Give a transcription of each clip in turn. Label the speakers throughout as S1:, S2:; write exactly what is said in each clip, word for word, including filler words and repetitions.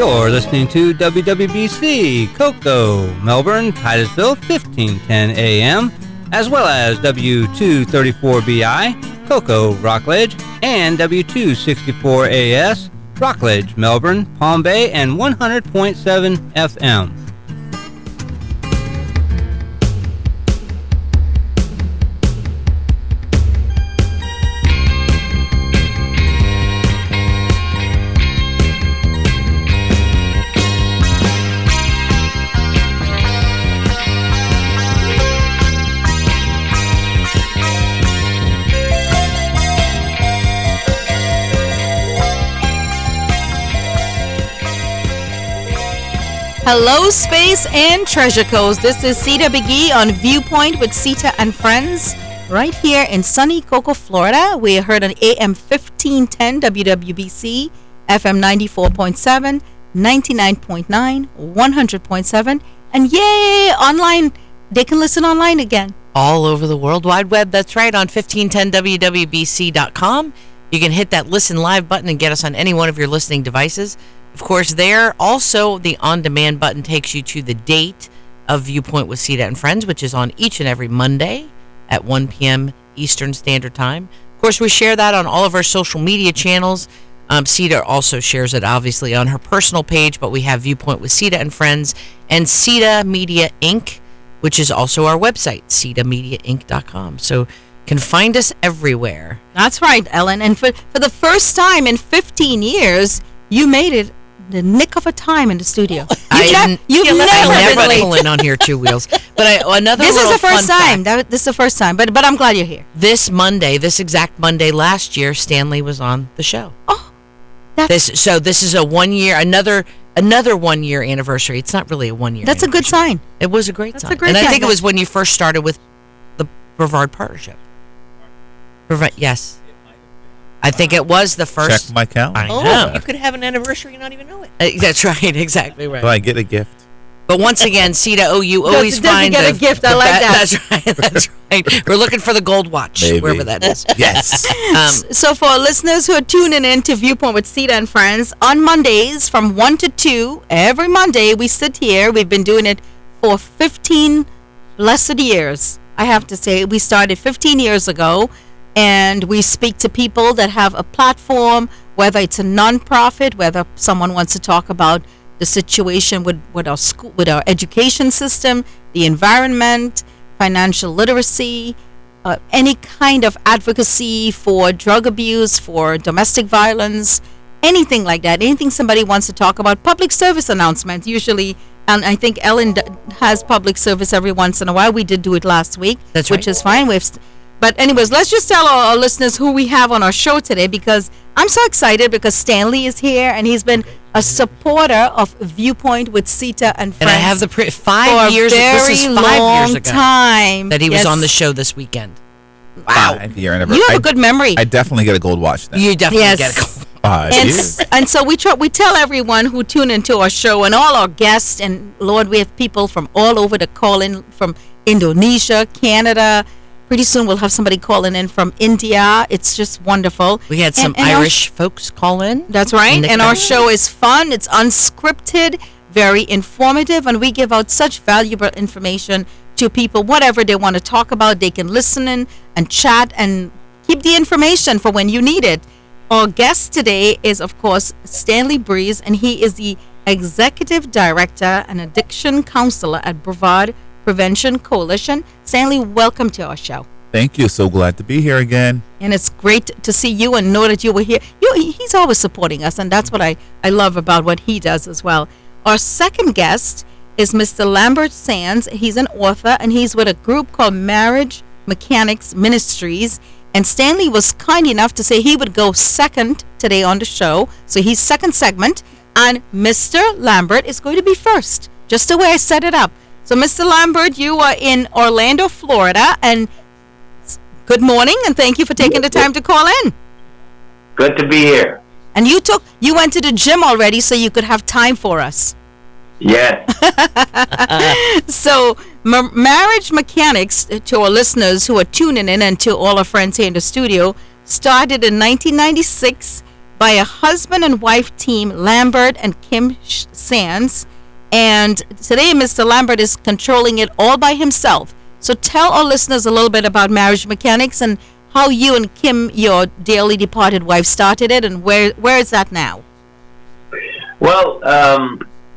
S1: You're listening to W W B C, Cocoa, Melbourne, Titusville, fifteen ten A M, as well as W two thirty-four B I, Cocoa, Rockledge, and W two sixty-four A S, Rockledge, Melbourne, Palm Bay, and one hundred point seven F M.
S2: Hello, Space and Treasure Coast. This is Sita Biggie on Viewpoint with Sita and Friends, right here in sunny Cocoa, Florida. We are heard on A M fifteen ten W W B C, F M ninety-four point seven, ninety-nine point nine, one hundred point seven, and yay, online. They can listen online again.
S3: All over the World Wide Web. That's right, on fifteen ten W W B C dot com. You can hit that listen live button and get us on any one of your listening devices. Of course, there also the on-demand button takes you to the date of Viewpoint with Sita and Friends, which is on each and every Monday at one p.m. Eastern Standard Time. Of course, we share that on all of our social media channels. Um, Sita also shares it, obviously, on her personal page, but we have Viewpoint with Sita and Friends and Sita Media Incorporated, which is also our website, sita media inc dot com. So you can find us everywhere.
S2: That's right, Ellen. And for, for the first time in fifteen years, you made it the nick of a time in the studio.
S3: I
S2: You've
S3: never,
S2: never
S3: I
S2: been
S3: never
S2: late.
S3: pull in on here two wheels. But I, another
S2: This is
S3: little
S2: the first
S3: fun
S2: time.
S3: fact.
S2: That, this is the first time. But but I'm glad you're here.
S3: This Monday, this exact Monday last year, Stanley was on the show.
S2: Oh, that's
S3: This so this is a one year, another another one year anniversary. It's not really a one year.
S2: that's a good sign.
S3: It was a great
S2: That's
S3: sign,
S2: a great
S3: and I
S2: sign.
S3: think it was when you first started with the Brevard partnership. Brevard, yes. I think it was the first.
S4: Check my calendar.
S3: I
S5: Oh,
S3: know.
S5: you could have an anniversary and not even know it.
S3: Uh, that's right, exactly right.
S4: Do I get a gift?
S3: But once again, Sita, oh, you
S2: Does-
S3: always
S2: does he
S3: find
S2: get a
S3: the-
S2: gift? I
S3: the
S2: like
S3: ba-
S2: that.
S3: That's right. That's right. We're looking for the gold watch,
S4: Maybe.
S3: wherever that is.
S4: Yes.
S3: Um,
S2: So for our listeners who are tuning in to Viewpoint with Sita and Friends, on Mondays from one to two, every Monday we sit here. We've been doing it for fifteen blessed years. I have to say, we started fifteen years ago, and we speak to people that have a platform, whether it's a nonprofit, whether someone wants to talk about the situation with, with our school, with our education system, the environment, financial literacy, uh, any kind of advocacy for drug abuse, for domestic violence, anything like that, anything somebody wants to talk about. Public service announcements usually, and I think Ellen d- has public service every once in a while. We did do it last week,
S3: That's
S2: which
S3: right.
S2: is fine. We've st- but anyways, let's just tell our, our listeners who we have on our show today, because I'm so excited because Stanley is here and he's been a supporter of Viewpoint with Sita and Friends.
S3: and I have the pre-
S2: for
S3: five
S2: a
S3: years.
S2: very
S3: This is five
S2: long
S3: years ago
S2: time
S3: that he was
S2: Yes.
S3: on the show this weekend.
S2: Wow,
S4: Five year anniversary.
S2: you have
S4: I-
S2: a good memory.
S4: I definitely get a gold watch then.
S3: You definitely
S2: Yes.
S3: get a gold.
S4: Five
S2: and,
S4: years.
S2: and so we try, we tell everyone who tune into our show and all our guests, and Lord, we have people from all over the call in, from Indonesia, Canada. Pretty soon we'll have somebody calling in from India. It's just wonderful.
S3: We had some
S2: And- and our
S3: Irish folks call in.
S2: That's right.
S3: In the
S2: And our
S3: country.
S2: show is fun. It's unscripted, very informative, and we give out such valuable information to people. Whatever they want to talk about, they can listen in and chat and keep the information for when you need it. Our guest today is, of course, Stanley Breeze, and he is the Executive Director and Addiction Counselor at Brevard Prevention Coalition. Stanley, welcome to our show.
S4: Thank you. So glad to be here again.
S2: And it's great to see you and know that you were here. You, he's always supporting us, and that's what I, I love about what he does as well. Our second guest is Mister Lambert Sands. He's an author, and he's with a group called Marriage Mechanics Ministries. And Stanley was kind enough to say he would go second today on the show. So he's second segment, and Mister Lambert is going to be first, just the way I set it up. So Mister Lambert, you are in Orlando, Florida, and good morning, and thank you for taking the time to call in.
S6: Good to be here.
S2: And you took you went to the gym already so you could have time for us.
S6: Yes.
S2: So ma- Marriage Mechanics, uh, to our listeners who are tuning in and to all our friends here in the studio, started in nineteen ninety-six by a husband and wife team, Lambert and Kim Sh- Sands. And today, Mister Lambert is controlling it all by himself. So tell our listeners a little bit about Marriage Mechanics and how you and Kim, your dearly departed wife, started it, and where where is that now?
S6: Well, um,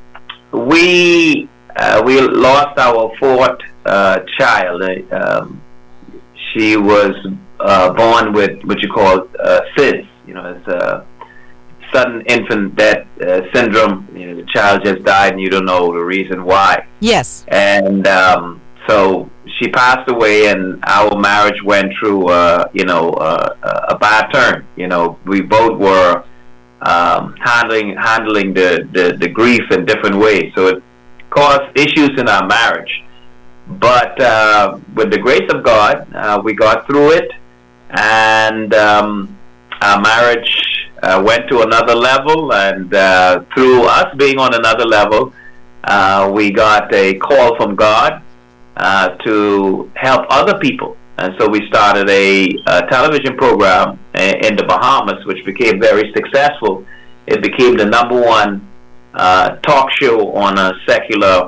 S6: we uh, we lost our fourth uh, child. Um, she was uh, born with what you call uh, S I D S. You know, it's a sudden infant death uh, syndrome. You know, the child just died, and you don't know the reason why.
S2: Yes.
S6: And um, so she passed away, and our marriage went through, uh, you know, uh, a bad turn. You know, we both were um, handling handling the, the, the grief in different ways. So it caused issues in our marriage. But uh, with the grace of God, uh, we got through it, and um, our marriage uh, went to another level. And uh, through us being on another level, uh, we got a call from God uh, to help other people. And so we started a, a television program in the Bahamas, which became very successful. It became the number one uh, talk show on a secular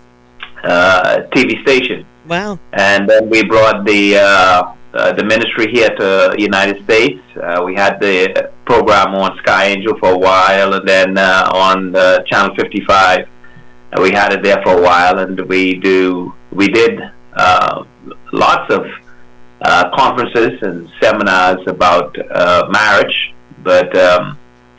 S6: uh, T V station.
S5: Wow.
S6: And then we brought the uh, uh, the ministry here to the United States. Uh, we had the program on Sky Angel for a while, and then uh, on uh, Channel fifty-five. And we had it there for a while, and we do we did uh, lots of uh, conferences and seminars about uh, marriage. But um,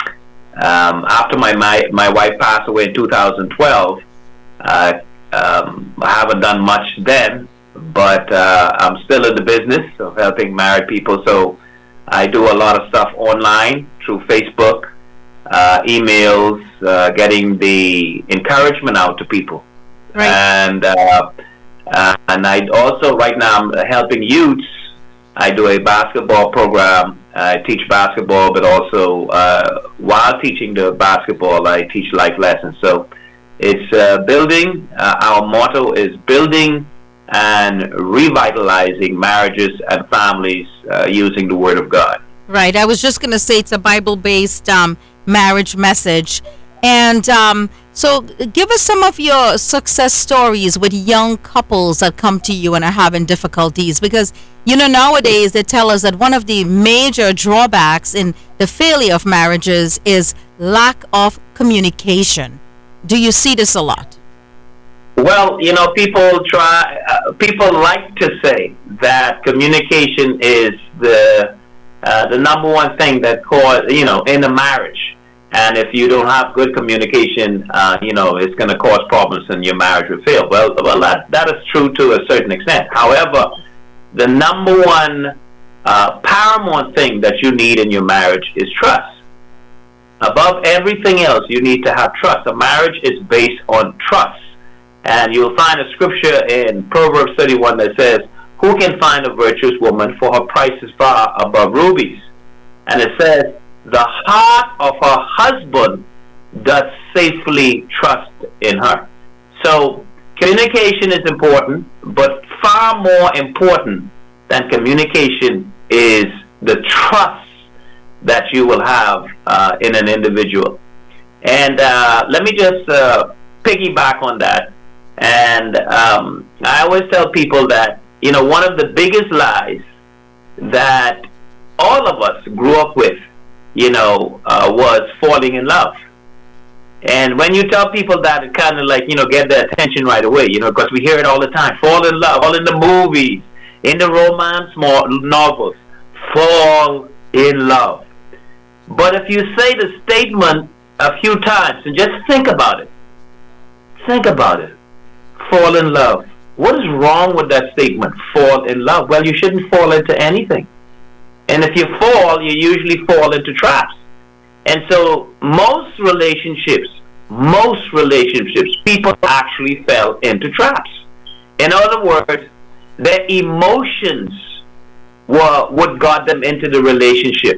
S6: um, after my, my my wife passed away in two thousand twelve, uh, um, I haven't done much then. But uh, I'm still in the business of helping married people, so I do a lot of stuff online through Facebook, uh, emails, uh, getting the encouragement out to people.
S2: Right.
S6: And uh, uh, and I also, right now, I'm helping youths. I do a basketball program. I teach basketball, but also uh, while teaching the basketball, I teach life lessons. So it's uh, building. Uh, our motto is building and revitalizing marriages and families uh, using the Word of God.
S2: Right. I was just going to say it's a Bible-based um, marriage message. And um, so give us some of your success stories with young couples that come to you and are having difficulties. Because, you know, nowadays they tell us that one of the major drawbacks in the failure of marriages is lack of communication. Do you see this a lot?
S6: Well, you know, people try, uh, people like to say that communication is the uh, the number one thing that cause, you know, in a marriage. And if you don't have good communication, uh, you know, it's going to cause problems and your marriage will fail. Well, well, that that is true to a certain extent. However, the number one uh, paramount thing that you need in your marriage is trust. Above everything else, you need to have trust. A marriage is based on trust. And you'll find a scripture in Proverbs thirty-one that says, "Who can find a virtuous woman, for her price is far above rubies?" And it says, "The heart of her husband doth safely trust in her." So communication is important, but far more important than communication is the trust that you will have uh, in an individual. And uh, let me just uh, piggyback on that. And um, I always tell people that, you know, one of the biggest lies that all of us grew up with, you know, uh, was falling in love. And when you tell people that, it kind of like, you know, get their attention right away, you know, because we hear it all the time. Fall in love, all in the movies, in the romance novels, fall in love. But if you say the statement a few times and just think about it, think about it. Fall in love. What is wrong with that statement? Fall in love. Well, you shouldn't fall into anything. And if you fall, you usually fall into traps. And so most relationships, most relationships, people actually fell into traps. In other words, their emotions were what got them into the relationship.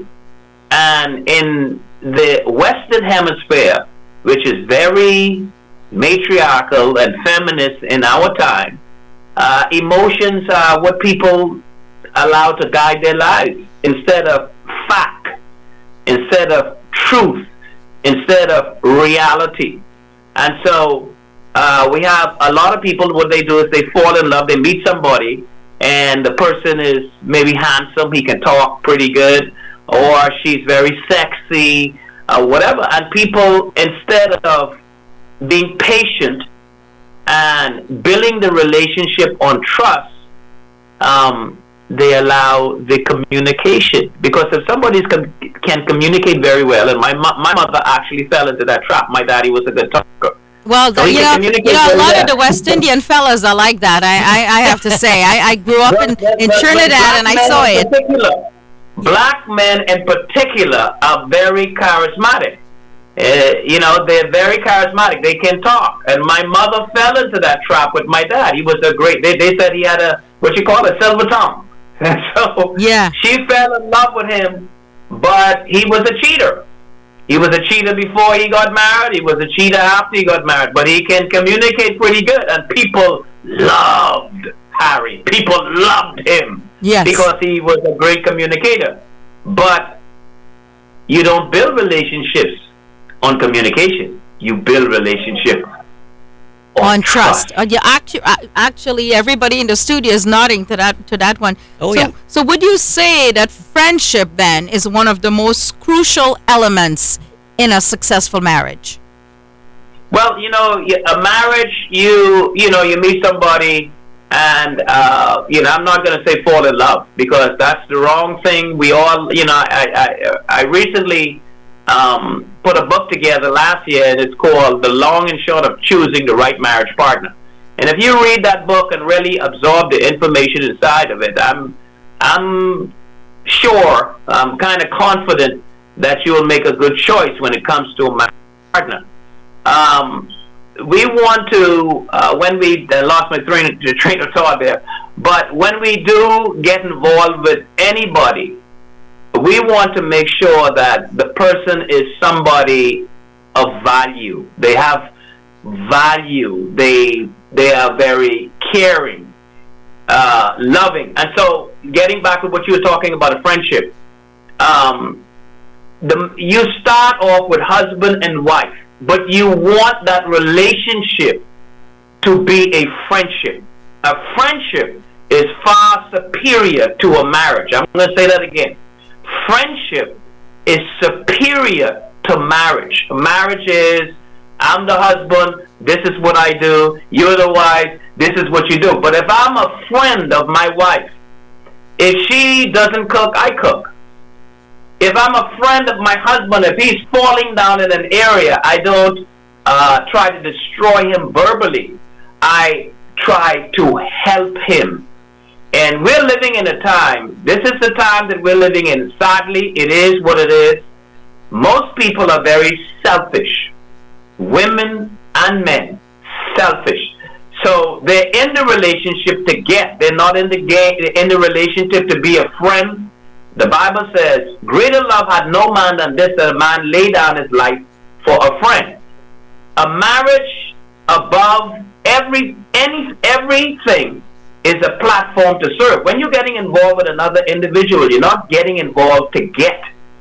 S6: And in the Western Hemisphere, which is very matriarchal and feminist in our time, uh, emotions are what people allow to guide their lives instead of fact, instead of truth instead of reality. And so uh, we have a lot of people, what they do is they fall in love, they meet somebody, and the person is maybe handsome, he can talk pretty good, or she's very sexy, uh, whatever. And people, instead of being patient and building the relationship on trust, um, they allow the communication. Because if somebody com- can communicate very well, and my mo- my mother actually fell into that trap. My daddy was a good talker.
S2: Well,
S6: So
S2: the,
S6: he
S2: you
S6: can
S2: know,
S6: communicate
S2: you know, a
S6: very
S2: lot
S6: well.
S2: of the West Indian fellas are like that. I, I, I have to say, I, I grew up in,
S6: But- but-
S2: in
S6: but- but
S2: Trinidad
S6: black
S2: and I
S6: men
S2: saw
S6: in
S2: it.
S6: particular, Black men in particular are very charismatic. Uh, you know, they're very charismatic. They can talk. And my mother fell into that trap with my dad. He was a great, they, they said he had a, what you call a silver tongue. And so
S2: Yeah.
S6: she fell in love with him, but he was a cheater. He was a cheater before he got married. He was a cheater after he got married. But he can communicate pretty good. And people loved Harry. People loved him.
S2: Yes.
S6: Because he was a great communicator. But you don't build relationships on communication. You build relationships on,
S2: On trust. Uh, yeah, actually, actually, everybody in the studio is nodding to that to that one.
S5: Oh,
S2: so,
S5: yeah.
S2: So, would you say that friendship then is one of the most crucial elements in a successful marriage?
S6: Well, you know, y- a marriage, you you know, you meet somebody, and uh, you know, I'm not going to say fall in love because that's the wrong thing. We all, you know, I I, I recently um, put a book together last year, and it's called "The Long and Short of Choosing the Right Marriage Partner." And if you read that book and really absorb the information inside of it, I'm I'm sure, I'm kind of confident that you will make a good choice when it comes to a marriage partner. Um, we want to, uh, when we uh, lost my train, train of thought there, but when we do get involved with anybody, we want to make sure that the person is somebody of value. They have value. They they are very caring, uh, loving. And so, getting back to what you were talking about, a friendship. Um, the you start off with husband and wife, but you want that relationship to be a friendship. A friendship is far superior to a marriage. I'm going to say that again. Friendship is superior to marriage. Marriage is, I'm the husband, this is what I do, you're the wife, this is what you do. But if I'm a friend of my wife, if she doesn't cook, I cook. If I'm a friend of my husband, if he's falling down in an area, I don't uh, try to destroy him verbally. I try to help him. And we're living in a time, this is the time that we're living in. Sadly, it is what it is. Most people are very selfish. Women and men, selfish. So they're in the relationship to get. They're not in the game, in the relationship to be a friend. The Bible says, greater love had no man than this, that a man lay down his life for a friend. A marriage above every any everything is a platform to serve. When you're getting involved with another individual, you're not getting involved to get.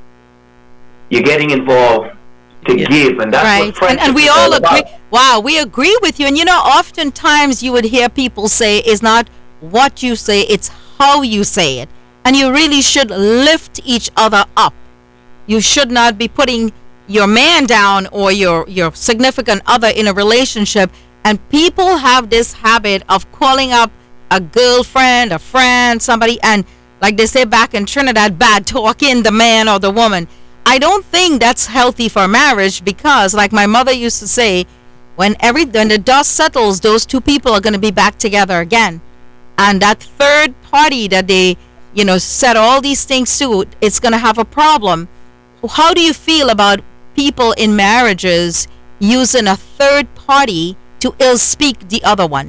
S6: You're getting involved to
S5: Yeah.
S6: give, and that's
S2: Right.
S6: what friendship
S2: And, and we
S6: is
S2: all
S6: about.
S2: agree. Wow, we agree with you. And you know, oftentimes you would hear people say, it's not what you say, it's how you say it. And you really should lift each other up. You should not be putting your man down or your, your significant other in a relationship. And people have this habit of calling up a girlfriend, a friend, somebody, and like they say back in Trinidad, bad talking the man or the woman. I don't think that's healthy for marriage because, like my mother used to say, when every when the dust settles, those two people are going to be back together again. And that third party that they, you know, said all these things to, it's going to have a problem. How do you feel about people in marriages using a third party to ill speak the other one?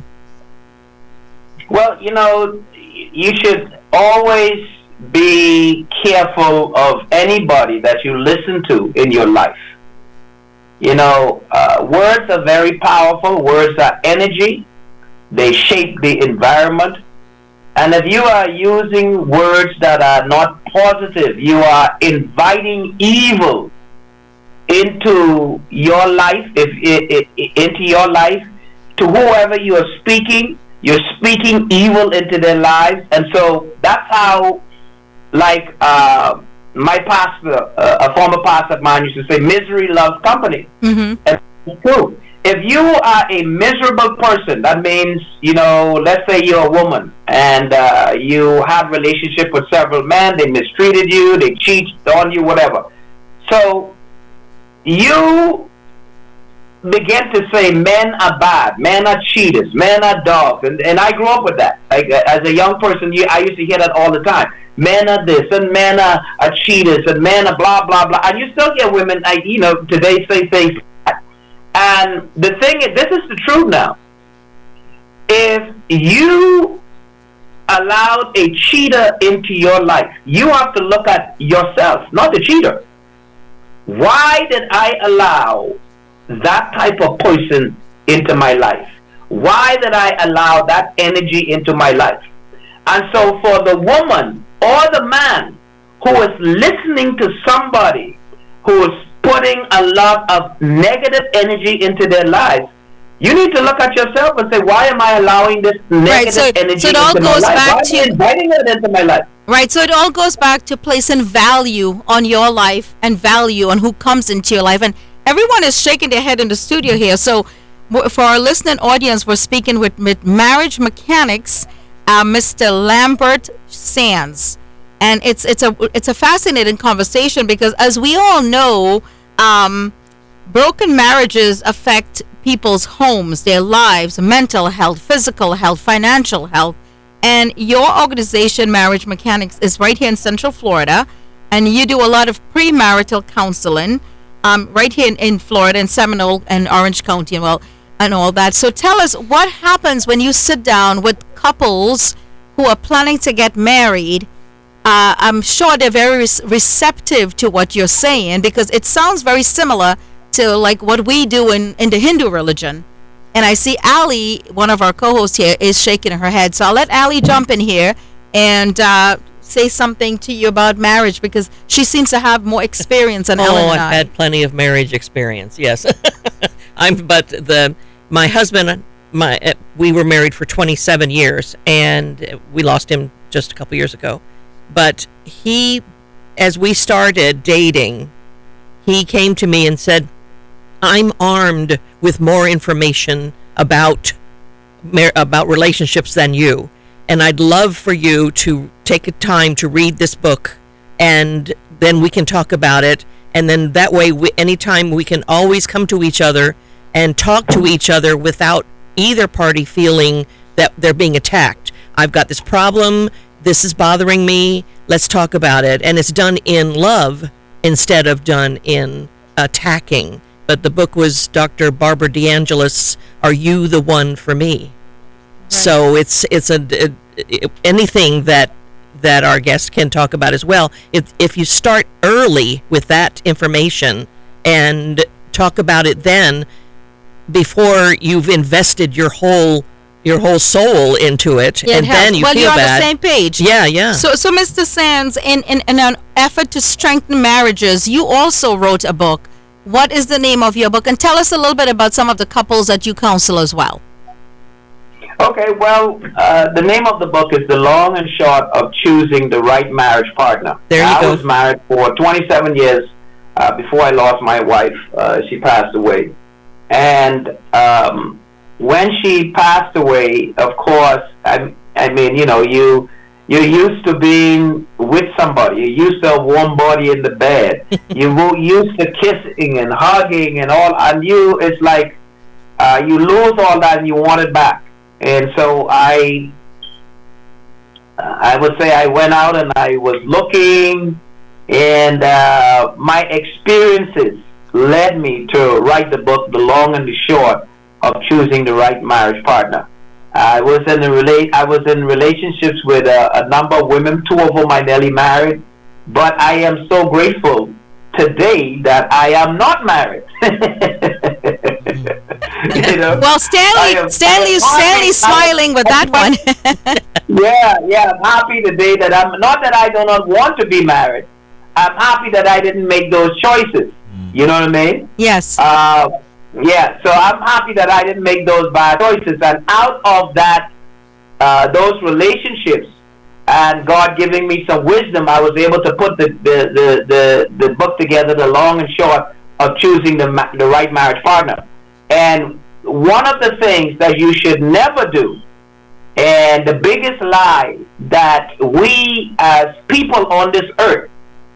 S6: Well, you know, you should always be careful of anybody that you listen to in your life. You know, uh, words are very powerful. Words are energy. They shape the environment. And if you are using words that are not positive, you are inviting evil into your life, if i- i- into your life, to whoever you are speaking, you're speaking evil into their lives, and so that's how, like uh, my pastor, uh, a former pastor of mine, used to say, "Misery loves company."
S2: Mm-hmm.
S6: And it's true. If you are a miserable person, that means, you know, let's say you're a woman and uh, you have relationship with several men, they mistreated you, they cheated on you, whatever. So you begin to say men are bad, men are cheaters, men are dogs, and, and I grew up with that. Like, as a young person, you, I used to hear that all the time. Men are this, and men are, are cheaters, and men are blah, blah, blah. And you still get women, I, you know, today say things like that. And the thing is, this is the truth now. If you allowed a cheater into your life, you have to look at yourself, not the cheater. Why did I allow that type of person into my life? Why did I allow that energy into my life? And so for the woman or the man who is listening to somebody who is putting a lot of negative energy into their lives, you need to look at yourself and say, why am I allowing this negative
S2: Right, so-
S6: energy
S2: so it all
S6: into my
S2: goes
S6: life?
S2: back
S6: Why
S2: to-
S6: am I inviting it into my life?
S2: Right, so it all goes back to placing value on your life and value on who comes into your life. And everyone is shaking their head in the studio here. So w- for our listening audience, we're speaking with, with marriage mechanics, uh, Mister Lambert Sands. And it's it's a it's a fascinating conversation because, as we all know, um, broken marriages affect people's homes, their lives, mental health, physical health, financial health. And your organization, Marriage Mechanics, is right here in Central Florida, and you do a lot of premarital counseling, um, right here in, in Florida, in Seminole and Orange County, and well, and all that. So tell us, what happens when you sit down with couples who are planning to get married? Uh, I'm sure they're very re- receptive to what you're saying, because it sounds very similar to like what we do in, in the Hindu religion. And I see Ali, one of our co-hosts here, is shaking her head. So I'll let Ali jump in here and uh, say something to you about marriage, because she seems to have more experience than Ellen
S5: Oh,
S2: and
S5: I've
S2: I.
S5: had plenty of marriage experience. Yes, I'm. But the my husband, my uh, we were married for twenty-seven years, and we lost him just a couple years ago. But he, as we started dating, he came to me and said, I'm armed with more information about mar- about relationships than you, and I'd love for you to take a time to read this book, and then we can talk about it, and then that way, we, anytime we can always come to each other and talk to each other without either party feeling that they're being attacked. I've got this problem, this is bothering me, let's talk about it, and it's done in love instead of done in attacking. But the book was Doctor Barbara DeAngelis, Are You the One for Me? Right. So it's it's a, a, a anything that that our guests can talk about as well. If if you start early with that information and talk about it then, before you've invested your whole your whole soul into it,
S2: Yeah,
S5: and
S2: it
S5: then
S2: helps.
S5: you
S2: well,
S5: feel
S2: you're on
S5: bad.
S2: the same page.
S5: Yeah, yeah.
S2: So, so Mister Sands, in, in, in an effort to strengthen marriages, you also wrote a book. What is the name of your book? And tell us a little bit about some of the couples that you counsel as well.
S6: Okay, well, uh, the name of the book is The Long and Short of Choosing the Right Marriage Partner.
S5: There you
S6: I
S5: go.
S6: was married for twenty-seven years uh, before I lost my wife. Uh, she passed away. And um, when she passed away, of course, I, I mean, you know, you, you're used to being with somebody. You're used to a warm body in the bed. You're used to kissing and hugging and all. And you, it's like uh, you lose all that and you want it back. And so I, I would say I went out and I was looking, and uh, my experiences led me to write the book, The Long and the Short of Choosing the Right Marriage Partner. I was in a rela- I was in relationships with a, a number of women, two of whom I nearly married, but I am so grateful today that I am not married. You know?
S2: Well,
S6: I
S2: Stanley,
S6: am-
S2: Stanley,
S6: I am
S2: Stanley's
S6: happy-
S2: smiling with that one.
S6: Yeah, yeah, I'm happy today that I'm not that I do not want to be married. I'm happy that I didn't make those choices. You know what I mean?
S2: Yes.
S6: Uh, yeah. So I'm happy that I didn't make those bad choices, and out of that, uh, those relationships, and God giving me some wisdom, I was able to put the the, the, the, the book together, the long and short of choosing the ma- the right marriage partner. And one of the things that you should never do, and the biggest lie that we as people on this earth,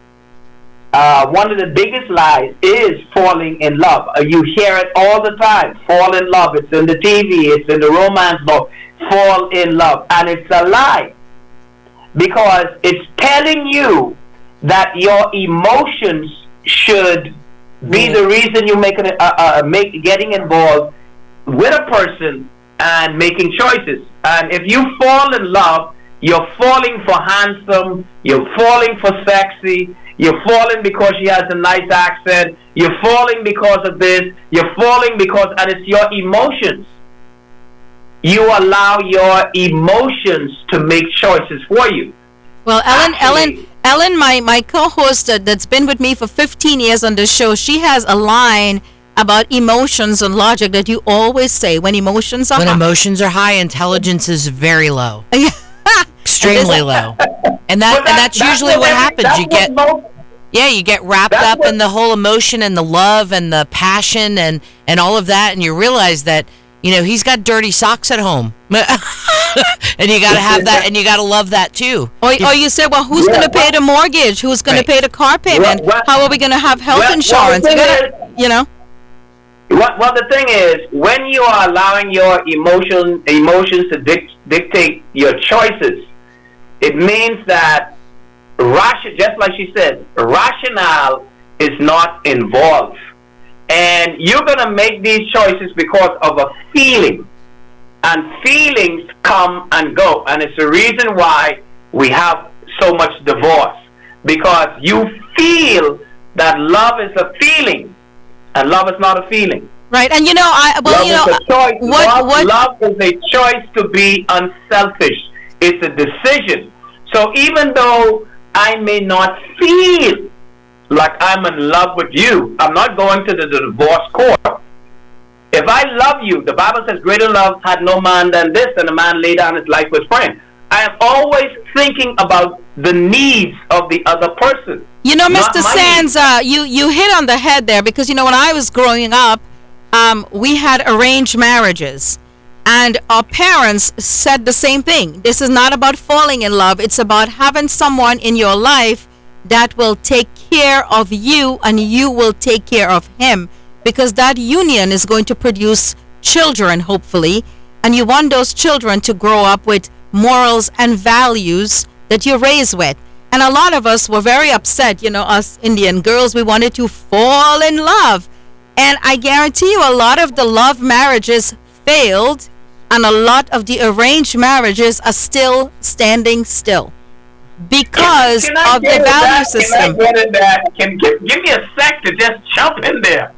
S6: uh, one of the biggest lies is falling in love. Uh, you hear it all the time. Fall in love. It's in the T V. It's in the romance book. Fall in love. And it's a lie. Because it's telling you that your emotions should be the reason you make, an, uh, uh, make getting involved with a person and making choices. And if you fall in love, you're falling for handsome, you're falling for sexy, you're falling because she has a nice accent, you're falling because of this, you're falling because, and it's your emotions. You allow your emotions to make choices for you.
S2: Well, Ellen,
S6: Actually,
S2: Ellen, Ellen, my, my co-host uh, that's been with me for fifteen years on this show, she has a line about emotions and logic that you always say when emotions are
S3: When
S2: high.
S3: emotions are high, intelligence is very low,
S2: Yeah.
S3: extremely low, and that
S6: But
S3: and that's usually what
S6: every-
S3: happens.
S6: that's
S3: You get
S6: what most-
S3: yeah, you get wrapped
S6: That's
S3: up
S6: what-
S3: in the whole emotion and the love and the passion and and all of that, and you realize that you know he's got dirty socks at home, and you got to have that, and you got to love that too.
S2: Or, or you say, well, who's
S6: Yeah,
S2: going to pay
S6: well-
S2: the mortgage? Who's going
S3: Right.
S2: to pay the car payment?
S6: Well, well-
S2: How are we going to have health
S6: well, well,
S2: insurance?
S6: the
S2: You
S6: thing
S2: gotta, you know.
S6: Well, well, the thing is, when you are allowing your emotion emotions to dic- dictate your choices, it means that ration, just like she said, rationale is not involved, and you're gonna make these choices because of a feeling, and feelings come and go, and it's the reason why we have so much divorce, because you feel that love is a feeling. And love is not a feeling.
S2: Right, and you know, I well,
S6: love
S2: you know,
S6: is a choice.
S2: what
S6: love,
S2: what
S6: love is a choice to be unselfish. It's a decision. So even though I may not feel like I'm in love with you, I'm not going to the, the divorce court. If I love you, the Bible says, greater love had no man than this, and a man lay down his life with friend. I am always thinking about the needs of the other person.
S2: You know,
S6: Not
S2: Mister
S6: my
S2: Sands, uh, you, you hit on the head there because, you know, when I was growing up, um, we had arranged marriages. And our parents said the same thing. This is not about falling in love. It's about having someone in your life that will take care of you and you will take care of him. Because that union is going to produce children, hopefully. And you want those children to grow up with morals and values that you're raised with. And a lot of us were very upset, you know, us Indian girls, we wanted to fall in love. And I guarantee you a lot of the love marriages failed and a lot of the arranged marriages are still standing still because
S6: Can I
S2: of the
S6: get in
S2: value
S6: that?
S2: system.
S6: Can I get in that? Can give, give me a sec to just jump in there.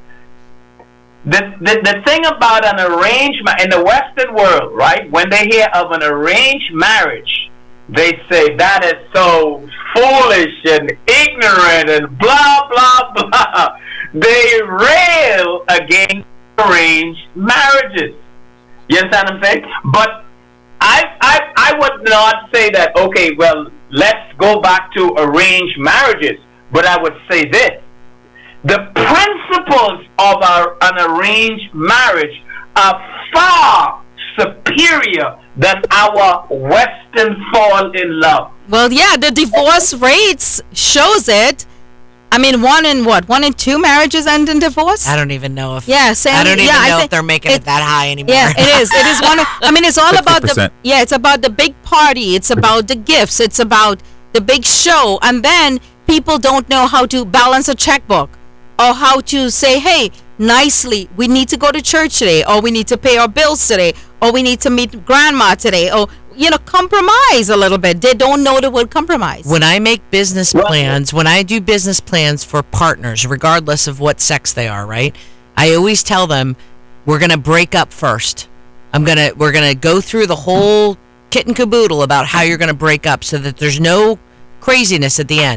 S6: The, the the thing about an arranged ma- in the Western world, right? When they hear of an arranged marriage, they say that is so foolish and ignorant and blah blah blah. They rail against arranged marriages. You understand what I'm saying? But I I I would not say that. Okay, well, let's go back to arranged marriages. But I would say this. The principles of our, an arranged marriage are far superior than our Western fall in love.
S2: Well, yeah, the divorce rates shows it. I mean, one in what? One in two marriages end in divorce?
S3: I don't even know if
S2: Yeah, Sam,
S3: I don't even
S2: yeah, I
S3: know
S2: think
S3: if they're making it,
S2: it-
S3: that high anymore.
S2: Yeah, it is. It is one of, I mean, it's all about the,
S4: fifty percent.
S2: yeah, it's about the big party. It's about the gifts. It's about the big show. And then people don't know how to balance a checkbook or how to say, hey, nicely, we need to go to church today, or we need to pay our bills today, or we need to meet grandma today, or, you know, compromise a little bit. They don't know the word compromise.
S3: When I make business plans, when I do business plans for partners, regardless of what sex they are, right? I always tell them we're going to break up first. I'm going to we're going to go through the whole kit and caboodle about how you're going to break up so that there's no craziness at the end.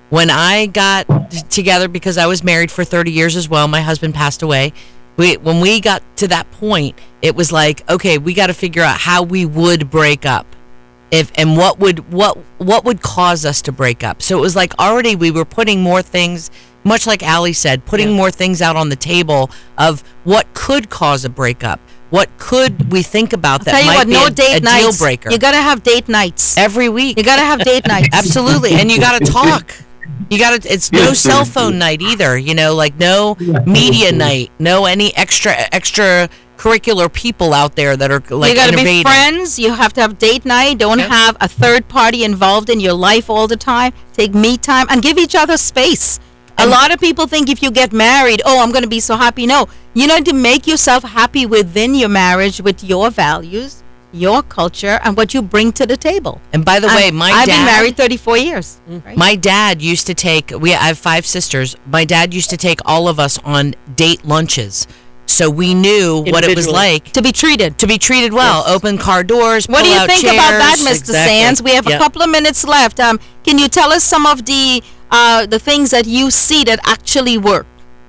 S3: When I got t- together, because I was married for thirty years as well, my husband passed away. We, when we got to that point, it was like, okay, we got to figure out how we would break up. If and what would what what would cause us to break up. So it was like already we were putting more things, much like Allie said, putting
S5: Yeah.
S3: more things out on the table of what could cause a breakup. What could we think about that
S2: Tell you
S3: might
S2: what,
S3: be
S2: no
S3: a,
S2: date
S3: a deal
S2: nights.
S3: breaker
S2: You gotta have date nights.
S3: every week?
S2: You gotta have date nights.
S3: Absolutely, and you got to talk. You got to. It's no cell phone night either. You know, like no media night, no any extra extra curricular people out there that are like
S2: you gotta
S3: innovating.
S2: be friends. You have to have date night. Don't
S3: Yep.
S2: have a third party involved in your life all the time. Take me time and give each other space. A
S3: And-
S2: lot of people think if you get married, oh, I'm going to be so happy. No, you need to make yourself happy within your marriage with your values, your culture, and what you bring to the table.
S3: And by the
S2: I'm-
S3: way, my
S2: I've
S3: dad,
S2: been married thirty-four years. Right?
S3: my dad used to take. We I have five sisters. My dad used to take all of us on date lunches, so we knew what it was
S5: Individually.
S3: like
S2: To be treated.
S3: to be treated well.
S5: Yes.
S3: Open car doors.
S2: What do
S3: pull
S2: you
S3: out
S2: think about that,
S3: chairs.
S2: Mister
S5: Exactly.
S2: Sands? We have a
S5: Yep.
S2: couple of minutes left. Um, can you tell us some of the uh, the things that you see that actually work?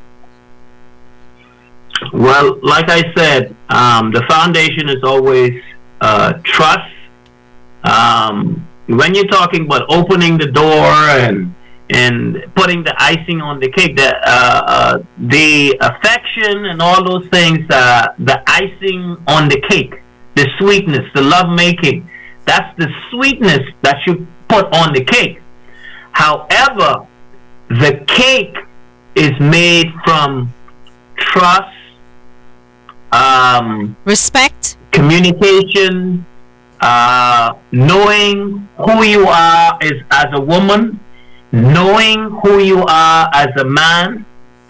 S6: Well, like I said, um, the foundation is always uh, trust. Um, when you're talking about opening the door and and putting the icing on the cake, the uh, uh, the affection and all those things, uh, the icing on the cake, the sweetness, the love making, that's the sweetness that you put on the cake. However, the cake is made from trust, um,
S2: Respect.
S6: communication, uh, knowing who you are as, as a woman, knowing who you are as a man.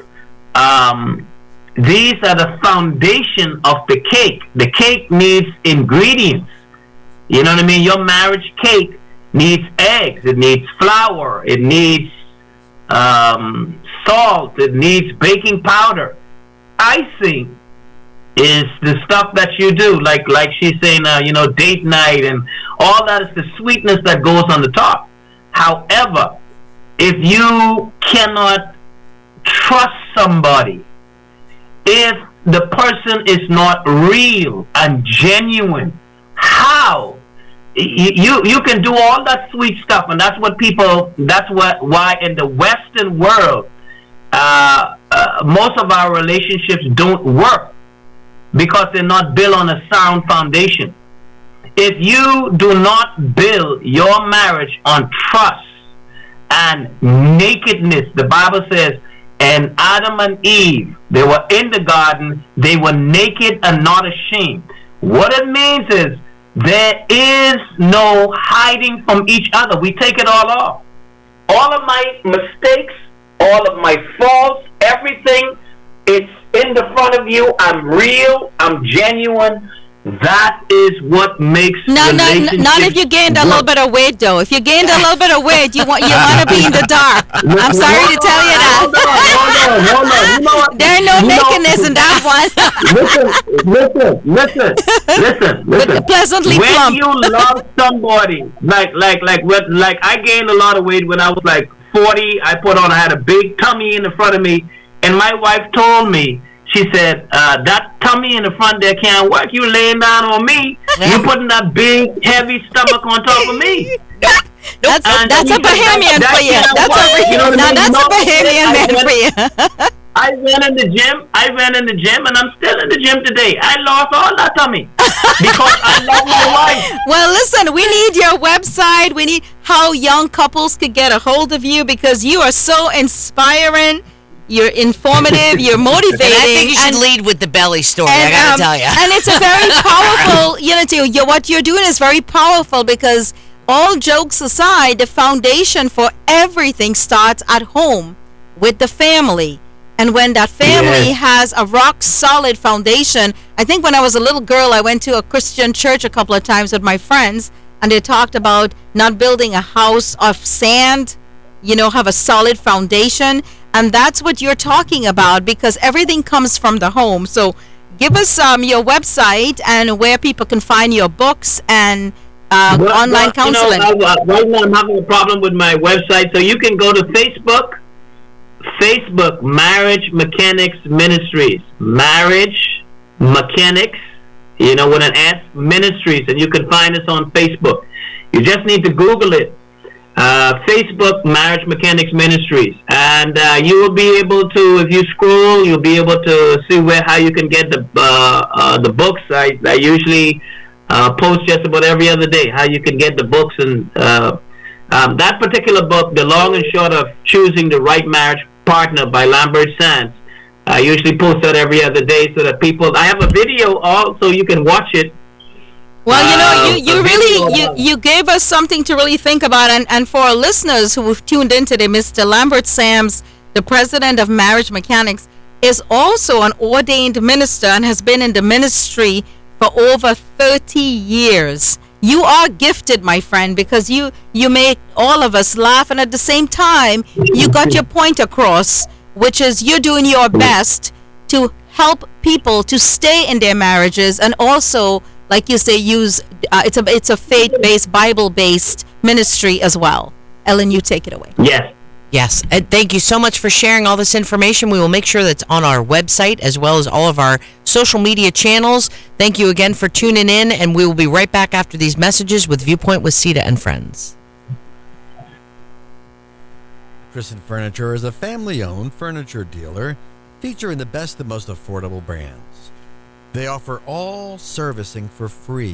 S6: Um, these are the foundation of the cake. The cake needs ingredients. You know what I mean? Your marriage cake needs eggs. It needs flour. It needs um, salt. It needs baking powder. Icing is the stuff that you do, like like she's saying, uh, you know, date night and all that is the sweetness that goes on the top. However, if you cannot trust somebody, if the person is not real and genuine, how? You, you you can do all that sweet stuff, and that's what people. That's what why in the Western world, uh, uh, most of our relationships don't work because they're not built on a sound foundation. If you do not build your marriage on trust and nakedness, the Bible says, and Adam and Eve, they were in the garden, they were naked and not ashamed. What it means is there is no hiding from each other. We take it all off. All of my mistakes, all of my faults, everything, it's in the front of you. I'm real. I'm genuine. That is what makes
S2: No, no, no,
S6: relationships
S2: not if you gained a little
S6: work.
S2: bit of weight, though. If you gained a little bit of weight, you want you want to be in the dark. I'm sorry to tell you that.
S6: Hold on, hold on, hold on. You know what?
S2: There ain't no
S6: You know-
S2: nakedness in that one.
S6: listen, listen, listen, listen, listen.
S2: pleasantly
S6: when
S2: plump.
S6: you love somebody, like, like, like, when, like, I gained a lot of weight when I was like forty. I put on, I had a big tummy in the front of me, and my wife told me, she said, uh, that tummy in the front there can't work. You laying down on me. You putting that big, heavy stomach on top of me.
S2: That's,
S6: And
S2: that's a
S6: she said,
S2: Bahamian
S6: that
S2: for you.
S6: can't
S2: That's
S6: work.
S2: a
S6: You know what I
S2: now
S6: mean?
S2: that's
S6: No,
S2: a Bahamian
S6: I
S2: man
S6: went-
S2: for you.
S6: I ran in the gym. I ran in the gym, and I'm still in the gym today. I lost all that tummy because I love my wife.
S2: Well, listen, we need your website. We need how young couples could get a hold of you because you are so inspiring. You're informative. You're motivating.
S3: And I think you should
S2: and-
S3: lead with the belly story. I
S2: And,
S3: gotta
S2: um,
S3: tell you.
S2: and it's a very powerful, you know, to, you, what you're doing is very powerful because all jokes aside, the foundation for everything starts at home with the family. And when that family
S6: Yes.
S2: has a rock solid foundation, I think when I was a little girl, I went to a Christian church a couple of times with my friends, and they talked about not building a house of sand, you know, have a solid foundation. And that's what you're talking about because everything comes from the home. So give us um, your website and where people can find your books and uh,
S6: Well,
S2: online
S6: well,
S2: counseling.
S6: You know, uh, right now I'm having a problem with my website, so you can go to Facebook, Facebook Marriage Mechanics Ministries, Marriage Mechanics, you know, with an S, Ministries, and you can find us on Facebook. You just need to Google it, uh, Facebook Marriage Mechanics Ministries, and uh, you will be able to, if you scroll, you'll be able to see where how you can get the uh, uh, the books. I, I usually uh, post just about every other day how you can get the books, and uh, um, that particular book, The Long and Short of Choosing the Right Marriage Partner by Lambert Sands. I usually post that every other day so that people. I have a video also, you can watch it.
S2: Well, you know,
S6: Uh,
S2: you, you
S6: a
S2: really
S6: video
S2: you,
S6: about-
S2: you gave us something to really think about, and, and for our listeners who have tuned in today, Mister Lambert Sams, the president of Marriage Mechanics, is also an ordained minister and has been in the ministry for over thirty years. You are gifted, my friend, because you you make all of us laugh, and at the same time, you got your point across, which is you're doing your best to help people to stay in their marriages, and also, like you say, use uh, it's a it's a faith-based, Bible-based ministry as well. Ellen, you take it away.
S6: Yes.
S3: Yes, and thank you so much for sharing all this information. We will make sure that's on our website as well as all of our social media channels. Thank you again for tuning in, and we will be right back after these messages with Viewpoint with Sita and Friends.
S7: Mattress and Furniture is a family-owned furniture dealer featuring the best and most affordable brands. They offer all servicing for free.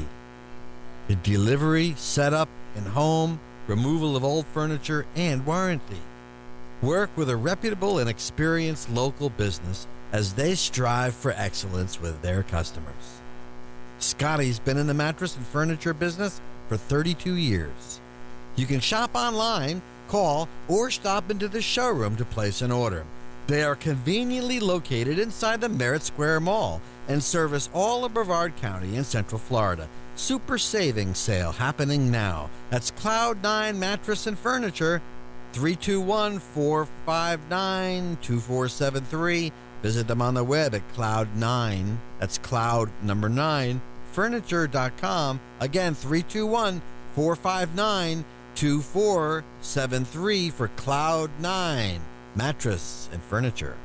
S7: The delivery, setup, and home, removal of old furniture, and warranty. Work with a reputable and experienced local business as they strive for excellence with their customers. Scotty's been in the mattress and furniture business for thirty-two years. You can shop online, call, or stop into the showroom to place an order. They are conveniently located inside the Merritt Square Mall and service all of Brevard County in Central Florida. Super savings sale happening now. That's Cloud nine Mattress and Furniture, three two one, four five nine, two four seven three. Visit them on the web at Cloud nine, that's Cloud number nine, furniture dot com. Again, three two one, four five nine, two four seven three for Cloud nine Mattress and Furniture.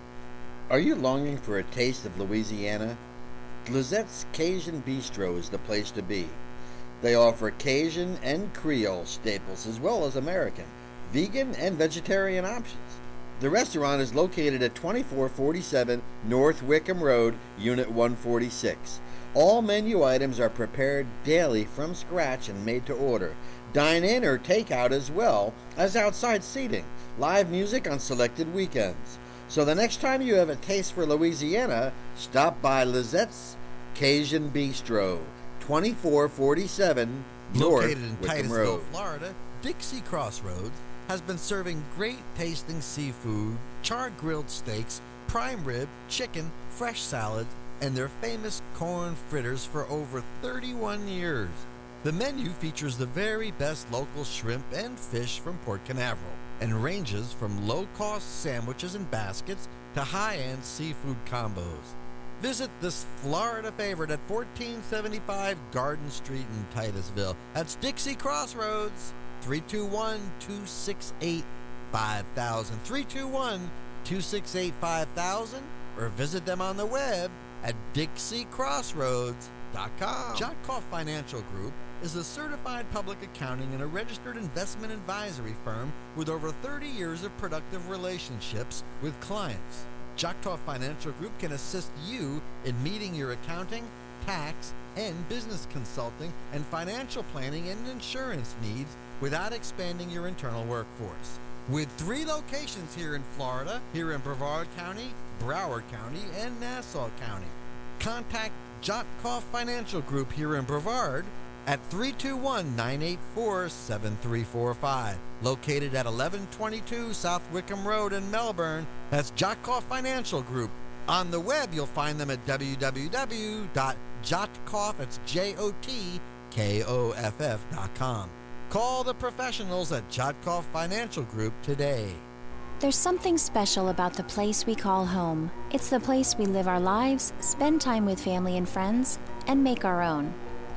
S8: Are you longing for a taste of Louisiana? Lizette's Cajun Bistro is the place to be. They offer Cajun and Creole staples as well as American, vegan, and vegetarian options. The restaurant is located at twenty-four forty-seven North Wickham Road, Unit one forty-six. All menu items are prepared daily from scratch and made to order. Dine in or take out as well as outside seating. Live music on selected weekends. So the next time you have a taste for Louisiana, stop by Lizette's Cajun Bistro, twenty-four forty-seven North
S7: Located in
S8: Wickham
S7: Titusville,
S8: Road.
S7: Florida, Dixie Crossroads has been serving great tasting seafood, charred grilled steaks, prime rib, chicken, fresh salads, and their famous corn fritters for over thirty-one years. The menu features the very best local shrimp and fish from Port Canaveral and ranges from low-cost sandwiches and baskets to high-end seafood combos. Visit this Florida favorite at fourteen seventy-five Garden Street in Titusville. That's Dixie Crossroads, three two one, two six eight, five thousand, three two one, two six eight, five thousand, or visit them on the web at dixie crossroads dot com. Jotkoff Financial Group is a certified public accounting and a registered investment advisory firm with over thirty years of productive relationships with clients. Jotkoff Financial Group can assist you in meeting your accounting, tax, and business consulting and financial planning and insurance needs without expanding your internal workforce. With three locations here in Florida, here in Brevard County, Broward County, and Nassau County. Contact Jotkoff Financial Group here in Brevard at three two one, nine eight four, seven three four five. Located at eleven twenty-two South Wickham Road in Melbourne. That's Jotkoff Financial Group. On the web, you'll find them at w w w dot jotkoff, it's J O T K O F F dot com. Call the professionals at Jotkoff Financial Group today.
S9: There's something special about the place we call home. It's the place we live our lives, spend time with family and friends, and make our own.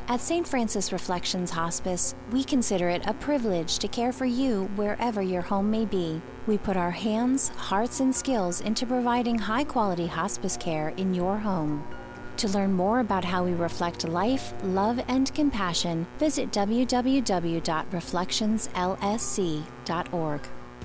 S9: At Saint Francis Reflections Hospice, we consider it a privilege to care for you wherever your home may be. We put our hands, hearts, and skills into providing high-quality hospice care in your home. To learn more about how we reflect life, love, and compassion, visit w w w dot reflections l s c dot org.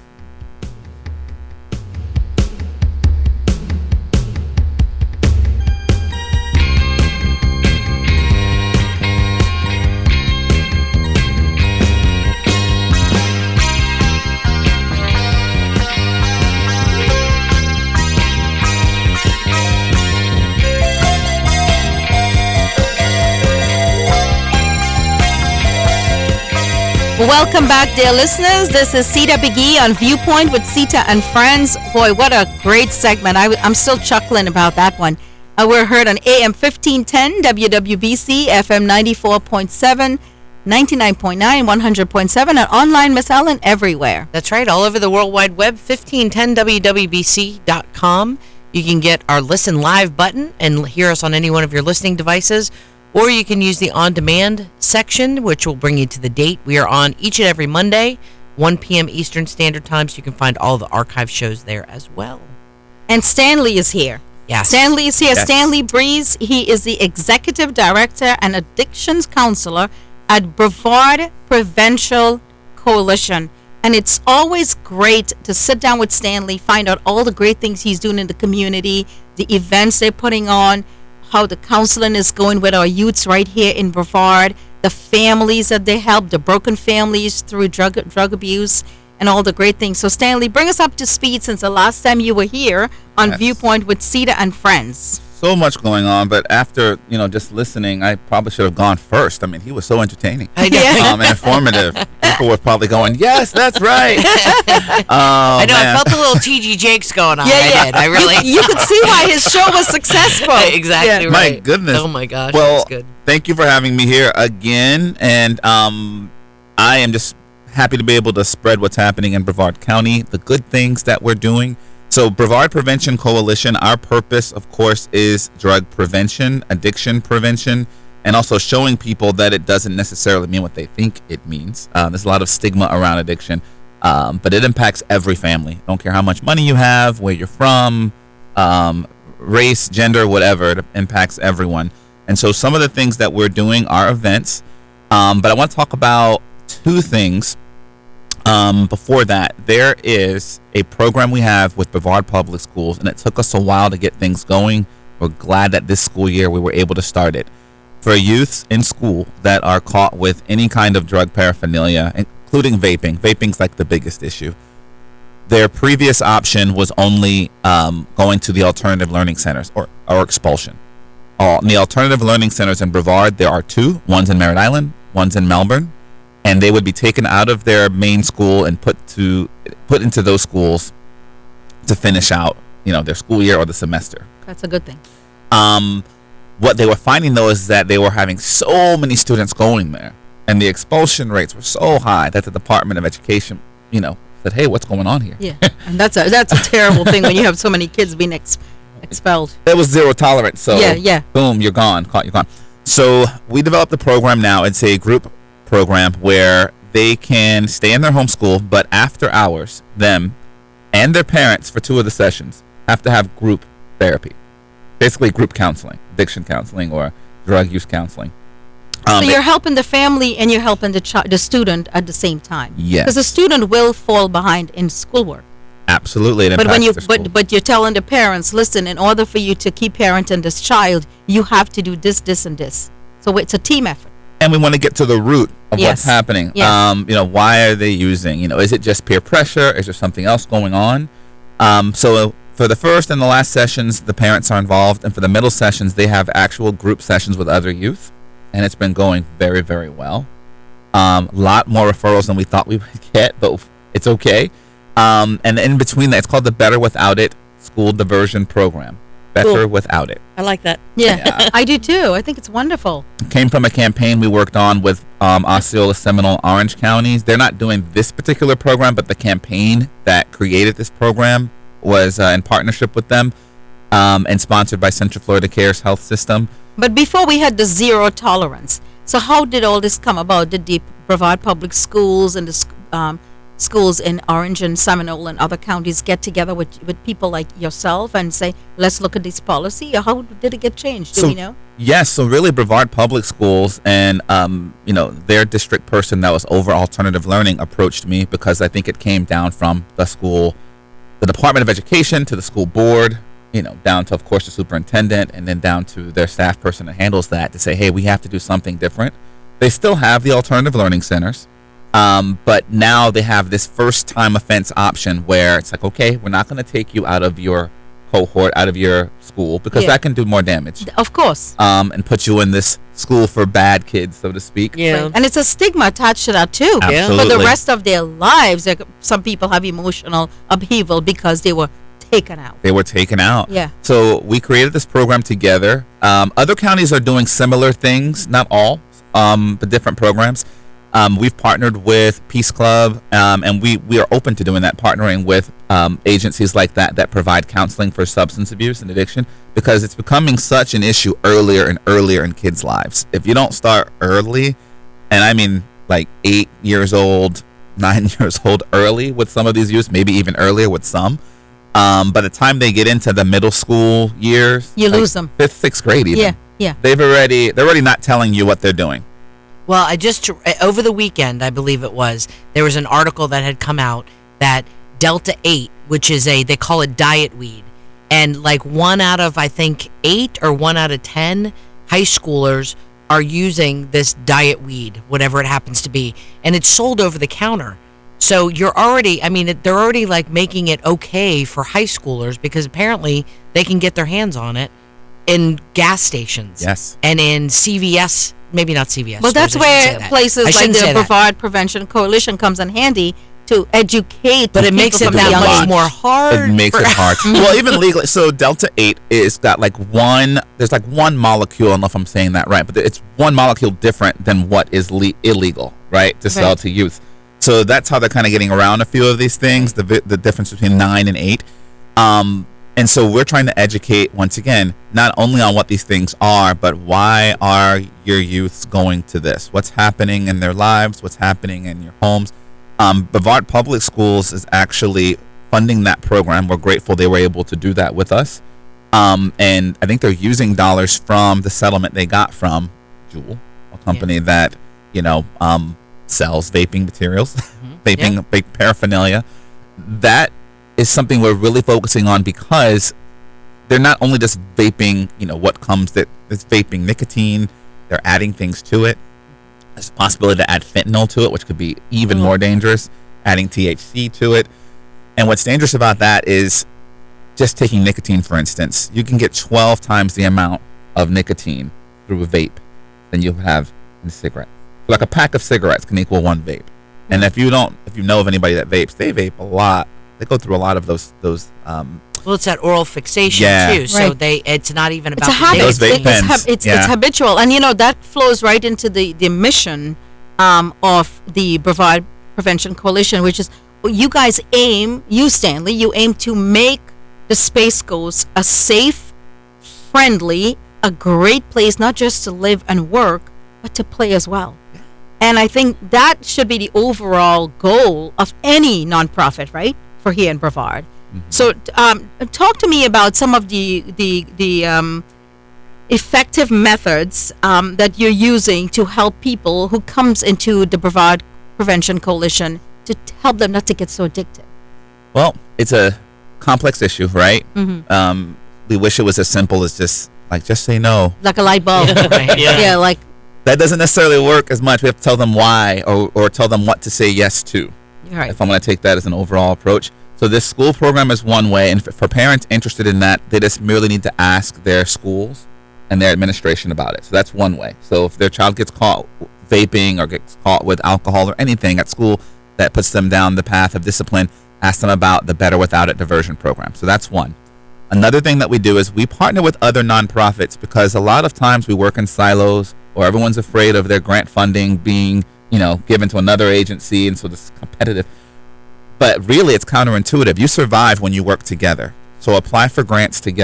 S2: Welcome back, dear listeners. This is Sita Biggie on Viewpoint with Sita and Friends. Boy, what a great segment. I, am still chuckling about that one. Uh, we're heard on A M fifteen ten, W W B C, F M ninety-four point seven, ninety-nine point nine, one hundred point seven, and online, Miss Ellen, everywhere.
S3: That's right, all over the World Wide Web, fifteen ten w w b c dot com. You can get our Listen Live button and hear us on any one of your listening devices. Or you can use the on-demand section, which will bring you to the date. We are on each and every Monday, one p.m. Eastern Standard Time, so you can find all the archive shows there as well.
S2: And Stanley is here.
S3: Yes.
S2: Stanley is here.
S4: Yes.
S2: Stanley Breeze. He is the Executive Director and Addictions Counselor at Brevard Prevention Coalition. And it's always great to sit down with Stanley, find out all the great things he's doing in the community, the events they're putting on, how the counseling is going with our youths right here in Brevard, the families that they help, the broken families through drug drug abuse, and all the great things. So, Stanley, bring us up to speed since the last time you were here on
S4: Yes.
S2: Viewpoint with Sita and Friends.
S4: So much going on, but after, you know, just listening, I probably should have gone first. I mean, he was so entertaining
S3: I know.
S2: Yeah.
S4: um, and informative. People were probably going, yes, that's right. Oh,
S3: I know,
S4: man.
S3: I felt the little T G Jakes going on.
S2: Yeah,
S3: I
S2: yeah.
S3: did. I really.
S2: You, you could see why his show was successful.
S3: exactly
S2: Yeah.
S4: My
S3: right.
S4: goodness.
S3: Oh, my gosh.
S4: Well,
S3: That's good.
S4: thank you for having me here again. And um, I am just happy to be able to spread what's happening in Brevard County, the good things that we're doing. So Brevard Prevention Coalition, our purpose, of course, is drug prevention, addiction prevention, and also showing people that it doesn't necessarily mean what they think it means. Uh, there's a lot of stigma around addiction, um, but it impacts every family. Don't care how much money you have, where you're from, um, race, gender, whatever, it impacts everyone. And so some of the things that we're doing are events, um, but I want to talk about two things. Um, before that, there is a program we have with Brevard Public Schools, and it took us a while to get things going. We're glad that this school year we were able to start it. For youths in school that are caught with any kind of drug paraphernalia, including vaping, vaping's like the biggest issue. Their previous option was only um, going to the alternative learning centers or, or expulsion. Uh, in the alternative learning centers in Brevard, there are two. One's in Merritt Island, one's in Melbourne. And they would be taken out of their main school and put to put into those schools to finish out, you know, their school year or the semester.
S2: That's a good thing.
S4: Um, what they were finding though is that they were having so many students going there, and the expulsion rates were so high that the Department of Education, you know, said, "Hey, what's going on here?"
S2: Yeah, and that's a that's a terrible thing when you have so many kids being ex- expelled.
S4: It was zero tolerance. So
S2: Yeah, yeah.
S4: boom, you're gone. Caught, you're gone. So we developed a program now. It's a group program where they can stay in their home school, but after hours, them and their parents for two of the sessions have to have group therapy, basically group counseling, addiction counseling or drug use counseling. Um,
S2: So you're helping the family and you're helping the chi- the student at the same time.
S4: Yes.
S2: Because the student will fall behind in schoolwork.
S4: absolutely, it
S2: But when
S4: impacts
S2: you
S4: their school.
S2: but but you're telling the parents, listen, in order for you to keep parenting this child, you have to do this, this, and this. So it's a team effort.
S4: And we want to get to the root of
S2: Yes.
S4: what's happening.
S2: Yes.
S4: Um, you know, why are they using? You know, is it just peer pressure? Is there something else going on? Um, so for the first and the last sessions, the parents are involved, and for the middle sessions, they have actual group sessions with other youth, and it's been going very, very well. A um, lot more referrals than we thought we would get, but it's okay. Um, and in between that, it's called the Better Without It School Diversion Program. Better
S5: Cool.
S4: Without It.
S5: I like that.
S2: Yeah,
S4: Yeah.
S2: I do too. I think it's wonderful.
S4: Came from a campaign we worked on with um, Osceola, Seminole, Orange counties. They're not doing this particular program, but the campaign that created this program was uh, in partnership with them um, and sponsored by Central Florida Cares Health System.
S2: But before we had the zero tolerance. So how did all this come about? Did the Brevard Public Schools and the sc- um, schools in Orange and Seminole and other counties get together with with people like yourself and say, let's look at this policy? Or how did it get changed? Do
S4: So-
S2: we know?
S4: Yes, so really Brevard Public Schools and um, you know, their district person that was over alternative learning approached me because I think it came down from the school, the Department of Education to the school board, you know, down to of course the superintendent and then down to their staff person that handles that to say, hey, we have to do something different. They still have the alternative learning centers, um, but now they have this first time offense option where it's like, okay, we're not going to take you out of your cohort, out of your school, because
S2: Yeah.
S4: that can do more damage.
S2: Of course.
S4: Um, and put you in this school for bad kids, so to speak.
S5: Yeah.
S2: Right. And it's a stigma attached to that too.
S4: Absolutely.
S2: For the rest of their lives, like, some people have emotional upheaval because they were taken out.
S4: They were taken out.
S2: Yeah.
S4: So we created this program together. Um, other counties are doing similar things, not all, um, but different programs. Um, we've partnered with Peace Club, um, and we, we are open to doing that, partnering with um, agencies like that that provide counseling for substance abuse and addiction, because it's becoming such an issue earlier and earlier in kids' lives. If you don't start early, and I mean like eight years old, nine years old early with some of these youth, maybe even earlier with some, um, by the time they get into the middle school years,
S2: You
S4: like
S2: lose them.
S4: fifth, sixth grade even,
S2: Yeah, yeah.
S4: they've already, they're already not telling you what they're doing.
S3: Well, I just over the weekend, I believe it was, there was an article that had come out that Delta eight, which is a, they call it diet weed, and like one out of I think eight or one out of ten high schoolers are using this diet weed, whatever it happens to be, and it's sold over the counter. So you're already, I mean, it- they're already like making it okay for high schoolers because apparently they can get their hands on it in gas stations.
S4: Yes.
S3: And in C V S, maybe not C V S.
S2: Well,
S3: stores,
S2: that's
S3: I shouldn't say
S2: where
S3: that.
S2: places
S3: I
S2: like
S3: shouldn't
S2: the
S3: say that.
S2: Brevard Prevention Coalition comes in handy to educate.
S3: But it
S2: people
S3: makes it
S2: from
S4: do
S2: a
S4: a
S3: that
S2: young
S3: much
S2: age.
S3: more hard.
S4: It makes
S3: for-
S4: it hard. Well, even legally, so Delta eight is got like one. There's like one molecule. I don't know if I'm saying that right, but it's one molecule different than what is le- illegal, right, to sell
S2: Right.
S4: to youth. So that's how they're kind of getting around a few of these things. The vi- the difference between nine and eight. Um, and so we're trying to educate once again, not only on what these things are, but why are your youths going to this? What's happening in their lives? What's happening in your homes? Um, Brevard Public Schools is actually funding that program. We're grateful they were able to do that with us. Um, and I think they're using dollars from the settlement they got from Juul, a company that, you know, um, sells vaping materials, vaping
S3: Yeah.
S4: vape paraphernalia. That is something we're really focusing on because they're not only just vaping, you know, what comes that it's vaping nicotine, they're adding things to it. There's a possibility to add fentanyl to it, which could be even more dangerous, adding T H C to it. And what's dangerous about that is just taking nicotine, for instance. You can get twelve times the amount of nicotine through a vape than you have in a cigarette. So like a pack of cigarettes can equal one vape. And if you don't, if you know of anybody that vapes, they vape a lot. They go through a lot of those, those, um,
S3: Well, it's that oral fixation
S4: Yeah.
S3: too. So
S2: Right.
S3: they, it's not even
S2: It's
S3: about
S2: a
S3: the
S2: habit.
S4: Those vape
S2: It- it's,
S4: pens,
S2: hab- it's,
S4: yeah.
S2: it's habitual, and you know that flows right into the the mission um, of the Brevard Prevention Coalition, which is you guys aim, you Stanley, you aim to make the Space Coast a safe, friendly, a great place not just to live and work, but to play as well. And I think that should be the overall goal of any nonprofit, right? For here in Brevard. So, um, talk to me about some of the the the um, effective methods um, that you're using to help people who comes into the Brevard Prevention Coalition to t- help them not to get so addicted.
S4: well, it's a complex issue, right?
S2: Mm-hmm.
S4: Um, we wish it was as simple as just like, just say no.
S2: Like a light bulb.
S3: Right.
S2: Yeah, like
S4: That doesn't necessarily work as much. We have to tell them why or, or tell them what to say yes to.
S2: right.
S4: If I'm going to take that as an overall approach. So this school program is one way, and f- for parents interested in that, they just merely need to ask their schools and their administration about it. So that's one way. So if their child gets caught vaping or gets caught with alcohol or anything at school that puts them down the path of discipline, ask them about the Better Without It diversion program. So that's one. Another thing that we do is we partner with other nonprofits because a lot of times we work in silos or everyone's afraid of their grant funding being, you know, given to another agency, and so this is competitive. But really, it's counterintuitive. You survive when you work together. So apply for grants together.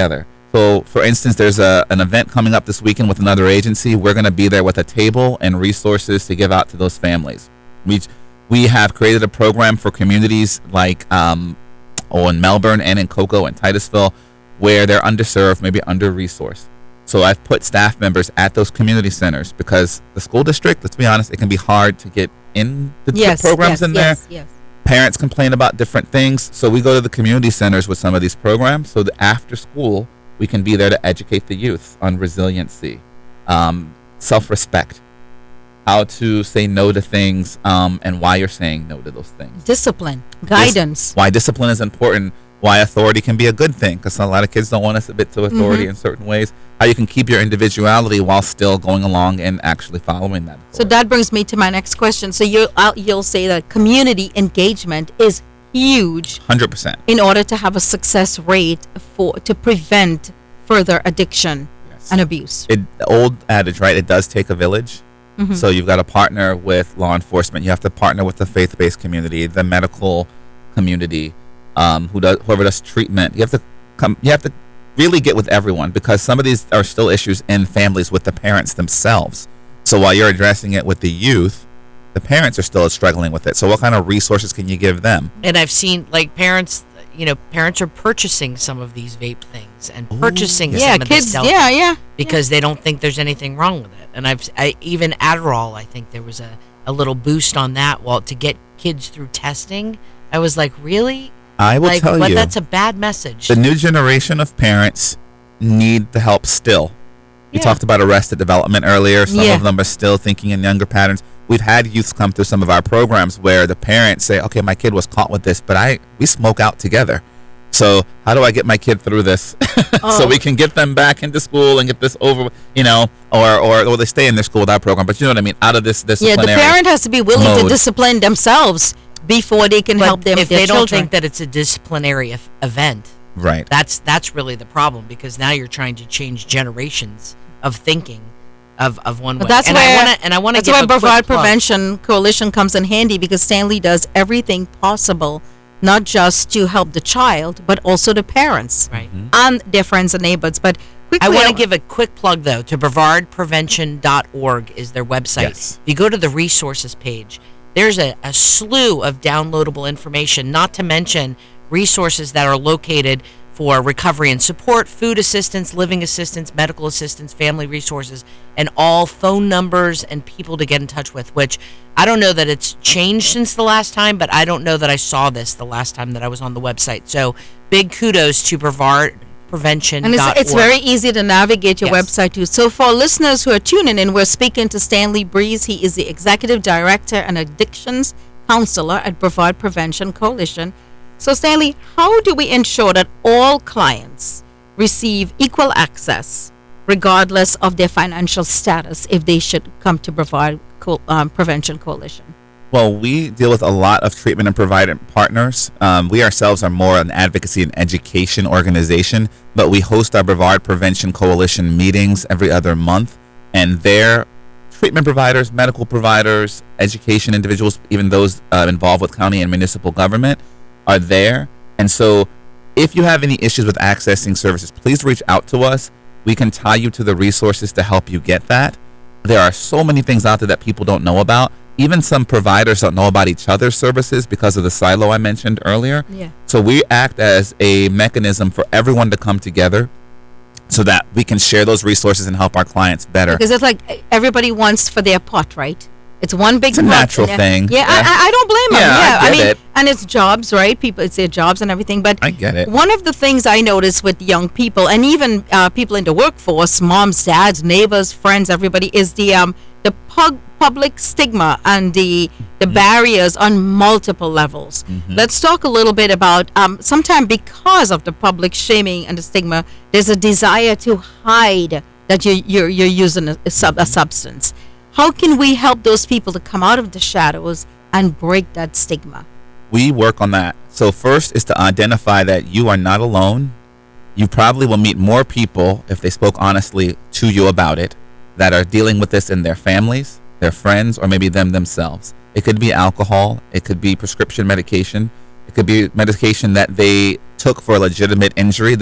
S4: So, for instance, there's a, an event coming up this weekend with another agency. We're going to be there with a table and resources to give out to those families. We we have created a program for communities like um, oh, in Melbourne and in Cocoa and Titusville, where they're underserved, maybe under-resourced. So I've put staff members at those community centers because the school district, let's be honest, it can be hard to get in the
S2: Yes,
S4: programs
S2: yes,
S4: in there.
S2: yes, yes.
S4: Parents complain about different things, so we go to the community centers with some of these programs so that after school we can be there to educate the youth on resiliency, um, self-respect, how to say no to things, um, and why you're saying no to those things.
S2: Discipline, guidance.
S4: Dis- why discipline is important, why authority can be a good thing, because a lot of kids don't want to submit to authority
S2: Mhm.
S4: in certain ways, how you can keep your individuality while still going along and actually following that.
S2: So that brings me to my next question. So you I'll, you'll say that community engagement is huge
S4: one hundred percent.
S2: in order to have a success rate for to prevent further addiction and abuse.
S4: It, the old adage, right? It does take a village.
S2: Mhm.
S4: So you've got to partner with law enforcement. You have to partner with the faith-based community, the medical community, um, who does whoever does treatment. You have to come. You have to really get with everyone because some of these are still issues in families with the parents themselves. So while you're addressing it with the youth, the parents are still struggling with it. So what kind of resources can you give them?
S3: And I've seen like parents, you know, parents are purchasing some of these vape things and purchasing
S2: Yeah,
S3: some of
S2: kids-
S3: this Delta
S2: yeah, yeah,
S3: because they don't think there's anything wrong with it. And I've I, even Adderall, I think there was a, a little boost on that. Well, to get kids through testing, I was like, really?
S4: I will
S3: like,
S4: tell
S3: but
S4: you,
S3: that's a bad message.
S4: the new generation of parents need the help still. You
S3: Yeah.
S4: talked about arrested development earlier. Some
S2: Yeah.
S4: of them are still thinking in younger patterns. We've had youth come through some of our programs where the parents say, okay, my kid was caught with this, but I we smoke out together. So how do I get my kid through this so we can get them back into school and get this over, you know, or, or, or they stay in their school with our program. But you know what I mean? Out of this
S2: Yeah,
S4: disciplinary
S2: the parent has to be willing to
S4: mode.
S2: discipline themselves before they can
S3: But
S2: help them
S3: if
S2: their
S3: they don't
S2: children.
S3: think that it's a disciplinary eff- event,
S4: Right.
S3: that's that's really the problem because now you're trying to change generations of thinking of, of one
S2: But
S3: way.
S2: that's
S3: and
S2: where
S3: I wanna, and I want to
S2: that's
S3: give
S2: why
S3: a quick
S2: Brevard
S3: plug.
S2: Prevention Coalition comes in handy because Stanley does everything possible, not just to help the child, but also the parents
S3: Right.
S2: and their friends and neighbors. But quickly,
S3: I want to give a quick plug though to brevard prevention dot org is their website.
S4: Yes.
S3: If you go to the resources page, there's a, a slew of downloadable information, not to mention resources that are located for recovery and support, food assistance, living assistance, medical assistance, family resources, and all phone numbers and people to get in touch with, which I don't know that it's changed since the last time, but I don't know that I saw this the last time that I was on the website. So big kudos to brevard prevention dot org.
S2: And it's, it's very easy to navigate your
S3: Yes.
S2: website too. So for listeners who are tuning in, we're speaking to Stanley Breeze. He is the Executive Director and Addictions Counselor at Brevard Prevention Coalition. So Stanley, how do we ensure that all clients receive equal access regardless of their financial status if they should come to Brevard Co- um, Prevention Coalition?
S4: Well, we deal with a lot of treatment and provider partners. Um, we ourselves are more an advocacy and education organization, but we host our Brevard Prevention Coalition meetings every other month, and their treatment providers, medical providers, education individuals, even those uh, involved with county and municipal government are there. And so if you have any issues with accessing services, please reach out to us. We can tie you to the resources to help you get that. There are so many things out there that people don't know about. Even some providers don't know about each other's services because of the silo I mentioned earlier.
S2: Yeah.
S4: So we act as a mechanism for everyone to come together so that we can share those resources and help our clients better.
S2: Because it's like everybody wants for their pot, right? It's one big
S4: It's a
S2: pot,
S4: natural
S2: and, uh,
S4: thing.
S2: Yeah,
S4: Yeah.
S2: I, I I don't blame them.
S4: Yeah, I
S2: Yeah, I,
S4: get
S2: mean,
S4: it.
S2: and it's jobs, right? People, it's their jobs and everything. But
S4: I get it.
S2: one of the things I notice with young people, and even uh, people in the workforce, moms, dads, neighbors, friends, everybody, is the um the pub- public stigma and the the barriers on multiple levels. Let's talk a little bit about um sometimes because of the public shaming and the stigma, there's a desire to hide that you you're you're using a, a, sub, a substance. How can we help those people to come out of the shadows and break that stigma?
S4: We work on that. So first is to identify that you are not alone. You probably will meet more people if they spoke honestly to you about it that are dealing with this in their families, their friends, or maybe them themselves. It could be alcohol. It could be prescription medication. It could be medication that they took for a legitimate injury that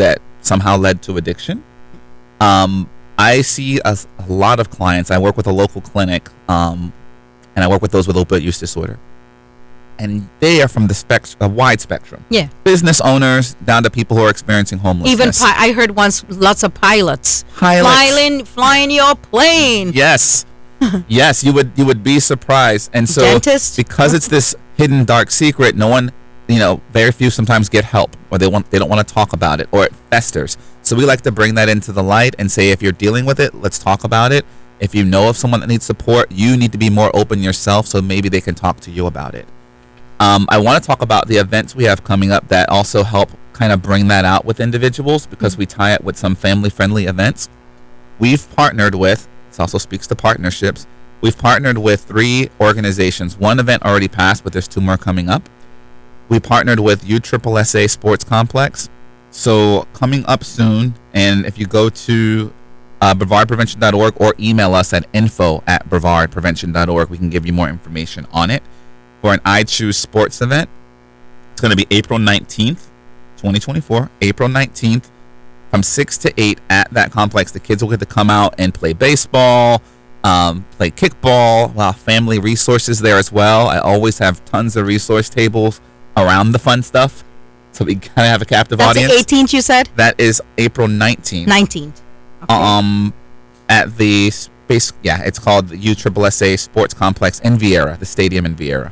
S4: somehow led to addiction. Um, I see a, a lot of clients. I work with a local clinic, um, and I work with those with opioid use disorder. And they are from the spect- a wide spectrum.
S2: Yeah.
S4: Business owners down to people who are experiencing homelessness.
S2: Even pi- I heard once lots of pilots,
S4: Pilots.
S2: flying flying your plane.
S4: Yes. Yes, you would you would be surprised. And so
S2: Dentist.
S4: because it's this hidden dark secret, no one, you know, very few sometimes get help, or they want they don't want to talk about it, or it festers. So we like to bring that into the light and say, if you're dealing with it, let's talk about it. If you know of someone that needs support, you need to be more open yourself, so maybe they can talk to you about it. Um, I want to talk about the events we have coming up that also help kind of bring that out with individuals, because we tie it with some family-friendly events. We've partnered with, this also speaks to partnerships, we've partnered with three organizations. One event already passed, but there's two more coming up. We partnered with U S S A Sports Complex. So coming up soon, and if you go to uh, brevard prevention dot org or email us at info at brevard prevention dot org, we can give you more information on it. For an I Choose Sports event, it's going to be April nineteenth, twenty twenty-four, April nineteenth, from six to eight at that complex. The kids will get to come out and play baseball, um, play kickball. Wow, family resources there as well. I always have tons of resource tables around the fun stuff, so we kind of have a captive
S2: That's
S4: audience.
S2: the eighteenth, you said?
S4: That is April nineteenth.
S2: nineteenth. Okay.
S4: Um, at the space, yeah, it's called the U S S A Sports Complex in Viera, the stadium in Viera.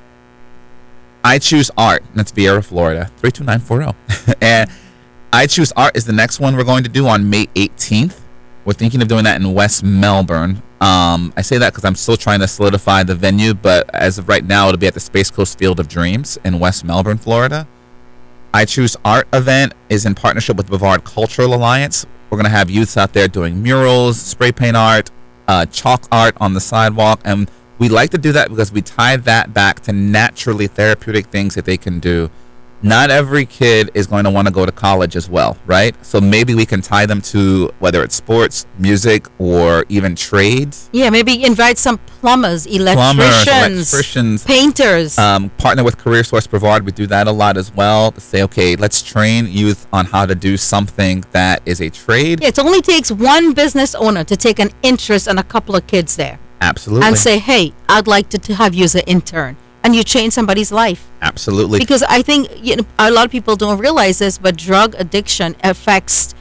S4: I Choose Art, and that's Viera, Florida, three two nine four zero. And I Choose Art is the next one we're going to do on May eighteenth. We're thinking of doing that in West Melbourne. Um, I say that because I'm still trying to solidify the venue, but as of right now, it'll be at the Space Coast Field of Dreams in West Melbourne, Florida. I Choose Art event is in partnership with Brevard Cultural Alliance. We're going to have youths out there doing murals, spray paint art, uh, chalk art on the sidewalk, and we like to do that because we tie that back to naturally therapeutic things that they can do. Not every kid is going to want to go to college as well, right? So maybe we can tie them to whether it's sports, music, or even trades.
S2: Yeah, maybe invite some plumbers, electricians,
S4: Plumbers, electricians,
S2: painters.
S4: Um, partner with Career Source Brevard. We do that a lot as well. To say, okay, let's train youth on how to do something that is a trade.
S2: Yeah, it only takes one business owner to take an interest in a couple of kids there.
S4: Absolutely.
S2: And say, hey, I'd like to, to have you as an intern. And you change somebody's life.
S4: Absolutely.
S2: Because I think, you know, a lot of people don't realize this, but drug addiction affects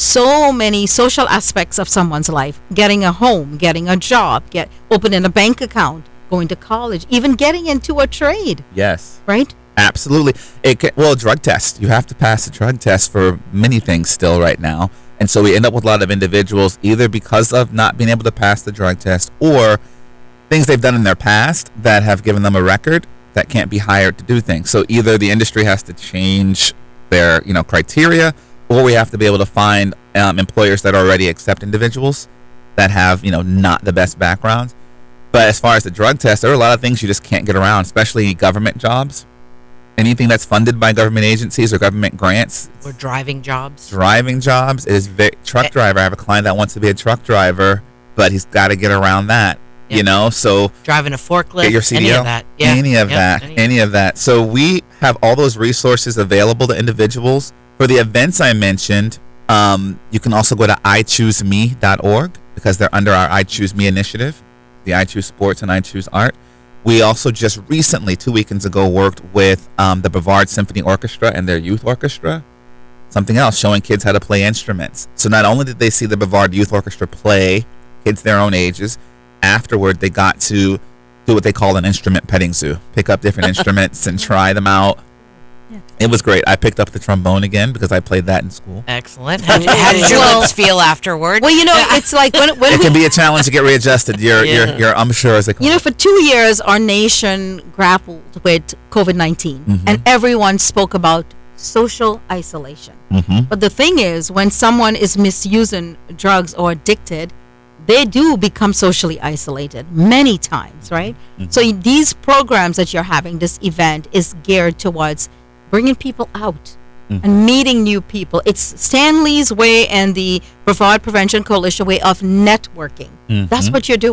S2: so many social aspects of someone's life. Getting a home, getting a job, get opening a bank account, going to college, even getting into a trade.
S4: Yes.
S2: Right?
S4: Absolutely. It can, well, drug test. You have to pass a drug test for many things still right now. And so we end up with a lot of individuals either because of not being able to pass the drug test or things they've done in their past that have given them a record that can't be hired to do things. So either the industry has to change their, you know, criteria, or we have to be able to find um, employers that already accept individuals that have, you know, not the best backgrounds. But as far as the drug test, there are a lot of things you just can't get around, especially government jobs. Anything that's funded by government agencies or government grants.
S3: Or driving jobs.
S4: Driving jobs is very, truck driver. I have a client that wants to be a truck driver, but he's got to get around that. Yep. You know, so
S3: driving a forklift,
S4: get your C D L,
S3: any of that, yeah,
S4: any of
S3: yep,
S4: that,
S3: any.
S4: any of that. So we have all those resources available to individuals for the events I mentioned. Um, you can also go to i choose me dot org because they're under our I Choose Me initiative, the I Choose Sports and I Choose Art. We also just recently, two weekends ago, worked with um, the Brevard Symphony Orchestra and their youth orchestra. Something else, showing kids how to play instruments. So not only did they see the Brevard Youth Orchestra play kids their own ages, afterward they got to do what they call an instrument petting zoo, pick up different instruments and try them out. Yeah. It was great. I picked up the trombone again because I played that in school.
S3: Excellent. How, how did your
S2: well,
S3: lips feel afterward?
S2: Well, you know, it's like when, when
S4: it can be a challenge to get readjusted. You're, yeah. you're, you're, I'm sure, as they call
S2: you know,
S4: it.
S2: for two years, our nation grappled with COVID nineteen, mm-hmm. and everyone spoke about social isolation.
S4: Mm-hmm.
S2: But the thing is, when someone is misusing drugs or addicted, they do become socially isolated many times, right? Mm-hmm. So these programs that you're having, this event is geared towards bringing people out mm-hmm. and meeting new people. It's Stanley's way and the Brevard Prevention Coalition way of networking. Mm-hmm. That's what you're doing.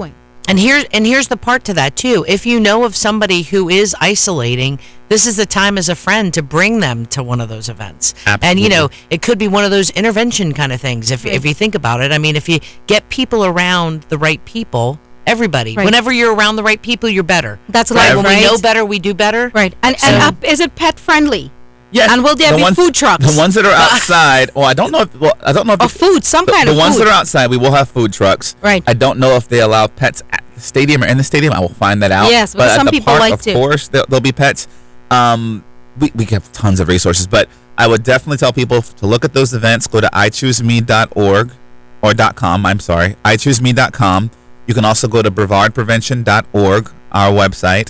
S3: And here and here's the part to that too. If you know of somebody who is isolating, this is the time as a friend to bring them to one of those events.
S4: Absolutely.
S3: And you know, it could be one of those intervention kind of things if if you think about it. I mean, if you get people around the right people, everybody,
S2: Right.
S3: whenever you're around the right people, you're better.
S2: That's
S3: right.
S2: life,
S3: When
S2: right?
S3: we know better, we do better.
S2: Right. And
S3: So-
S2: and up, is it pet friendly?
S4: Yes.
S2: And will there
S4: the
S2: be
S4: ones,
S2: food trucks?
S4: The ones that are outside. Well, I don't know. If, well, I don't know if
S2: Or
S4: the-
S2: food, some
S4: the,
S2: kind
S4: the
S2: of
S4: ones
S2: food.
S4: that are outside. We will have food trucks.
S2: Right.
S4: I don't know if they allow pets at the stadium or in the stadium. I will find that out.
S2: Yes, but
S4: but
S2: some
S4: at the
S2: people
S4: park,
S2: like
S4: of
S2: to.
S4: Of course, there, there'll be pets. Um, we we have tons of resources, but I would definitely tell people to look at those events. Go to i choose me dot org or .com. I'm sorry, i choose me dot com. You can also go to brevard prevention dot org, our website.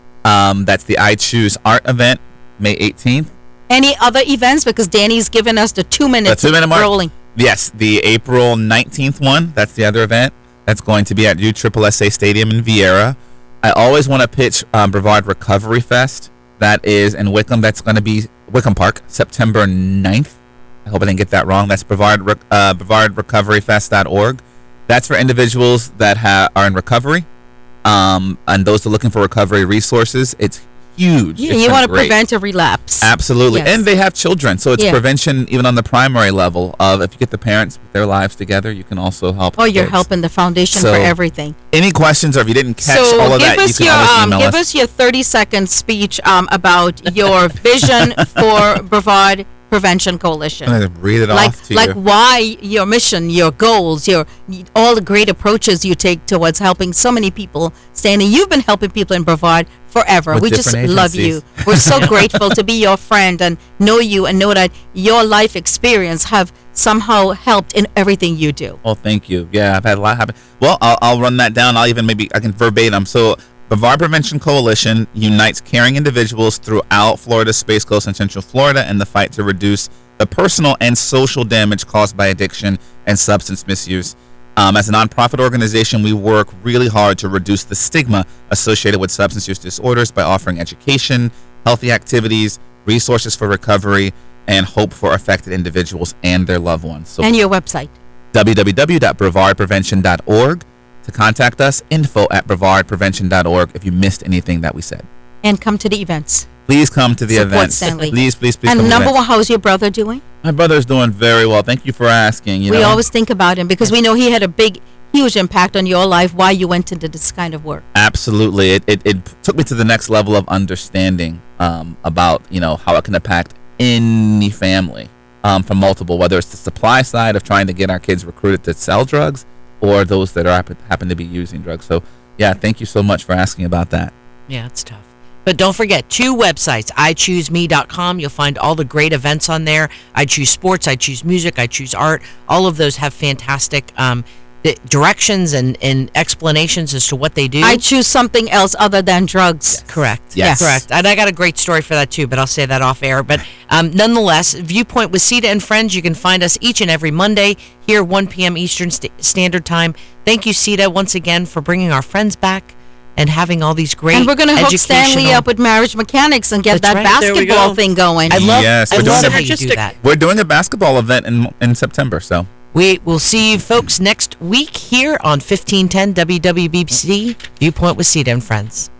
S4: Um, that's the I Choose Art event, May eighteenth.
S2: Any other events? Because Danny's given us the two minutes
S4: The two minute mark.
S2: rolling.
S4: Yes, the April nineteenth one. That's the other event. That's going to be at U S S S A Stadium in Vieira. I always want to pitch um, Brevard Recovery Fest. That is in Wickham. That's going to be Wickham Park, September ninth. I hope I didn't get that wrong. That's Brevard, Rec- uh, brevard recovery fest dot org. That's for individuals that ha- are in recovery um, and those that are looking for recovery resources. It's huge.
S2: Yeah,
S4: It's
S2: you
S4: been
S2: want to
S4: great.
S2: prevent a relapse.
S4: Absolutely.
S2: Yes.
S4: And they have children. So it's
S2: Yeah.
S4: prevention even on the primary level of if you get the parents with their lives together, you can also help.
S2: Oh, you're
S4: kids.
S2: helping the foundation
S4: So,
S2: for everything.
S4: Any questions or if you didn't catch
S2: So
S4: all of
S2: give
S4: that,
S2: us
S4: you
S2: your
S4: can always
S2: um,
S4: email
S2: give
S4: us.
S2: us your thirty second speech um, about your vision for Brevard Prevention Coalition.
S4: I'm going to read it
S2: like
S4: off to
S2: like
S4: you.
S2: why your mission, your goals, your all the great approaches you take towards helping so many people. Stanley, you've been helping people in Brevard forever.
S4: With
S2: we just
S4: different
S2: love you.
S4: agencies.
S2: We're so grateful to be your friend and know you and know that your life experience have somehow helped in everything you do.
S4: Well, thank you. Yeah, I've had a lot happen. Well, I'll, I'll run that down. I'll even maybe I can verbatim. So, Brevard Prevention Coalition unites caring individuals throughout Florida's Space Coast and Central Florida in the fight to reduce the personal and social damage caused by addiction and substance misuse. Um, as a nonprofit organization, we work really hard to reduce the stigma associated with substance use disorders by offering education, healthy activities, resources for recovery, and hope for affected individuals and their loved ones. So
S2: And your website.
S4: w w w dot brevard prevention dot org. To contact us, info at brevard prevention dot org if you missed anything that we said.
S2: And come to the events.
S4: Please come to the
S2: Support
S4: events.
S2: Stanley.
S4: Please, please, please
S2: And
S4: come to the
S2: number
S4: events.
S2: one, how's your brother doing?
S4: My brother's doing very well. Thank you for asking. You
S2: we
S4: know?
S2: always think about him because we know he had a big, huge impact on your life while you went into this kind of work.
S4: Absolutely. It, it, it took me to the next level of understanding um, about, you know, how it can impact any family um, from multiple, whether it's the supply side of trying to get our kids recruited to sell drugs or those that are happen to be using drugs. So, yeah, thank you so much for asking about that.
S3: Yeah, it's tough. But don't forget, two websites, i choose me dot com. You'll find all the great events on there. I choose sports, I choose music, I choose art. All of those have fantastic um, di- directions and, and explanations as to what they do.
S2: I choose something else other than drugs.
S3: Correct.
S4: Yes.
S3: Correct. And I got a great story for that too, but I'll say that off air. But um, nonetheless, Viewpoint with Sita and Friends, you can find us each and every Monday here, one p.m. Eastern St- Standard Time. Thank you, Sita, once again for bringing our friends back and having all these great
S2: And we're going to hook Stanley
S3: educational-
S2: up with marriage mechanics and get
S3: That's
S2: that
S3: right. There
S5: we
S2: basketball
S5: go.
S2: thing going.
S3: I love,
S4: Yes,
S3: I
S4: we're doing
S3: love
S4: it.
S3: how you do
S5: Synergistic.
S3: that.
S4: We're doing a basketball event in in September, so
S3: We will see you folks next week here on fifteen ten W W B C Viewpoint with Sita and Friends.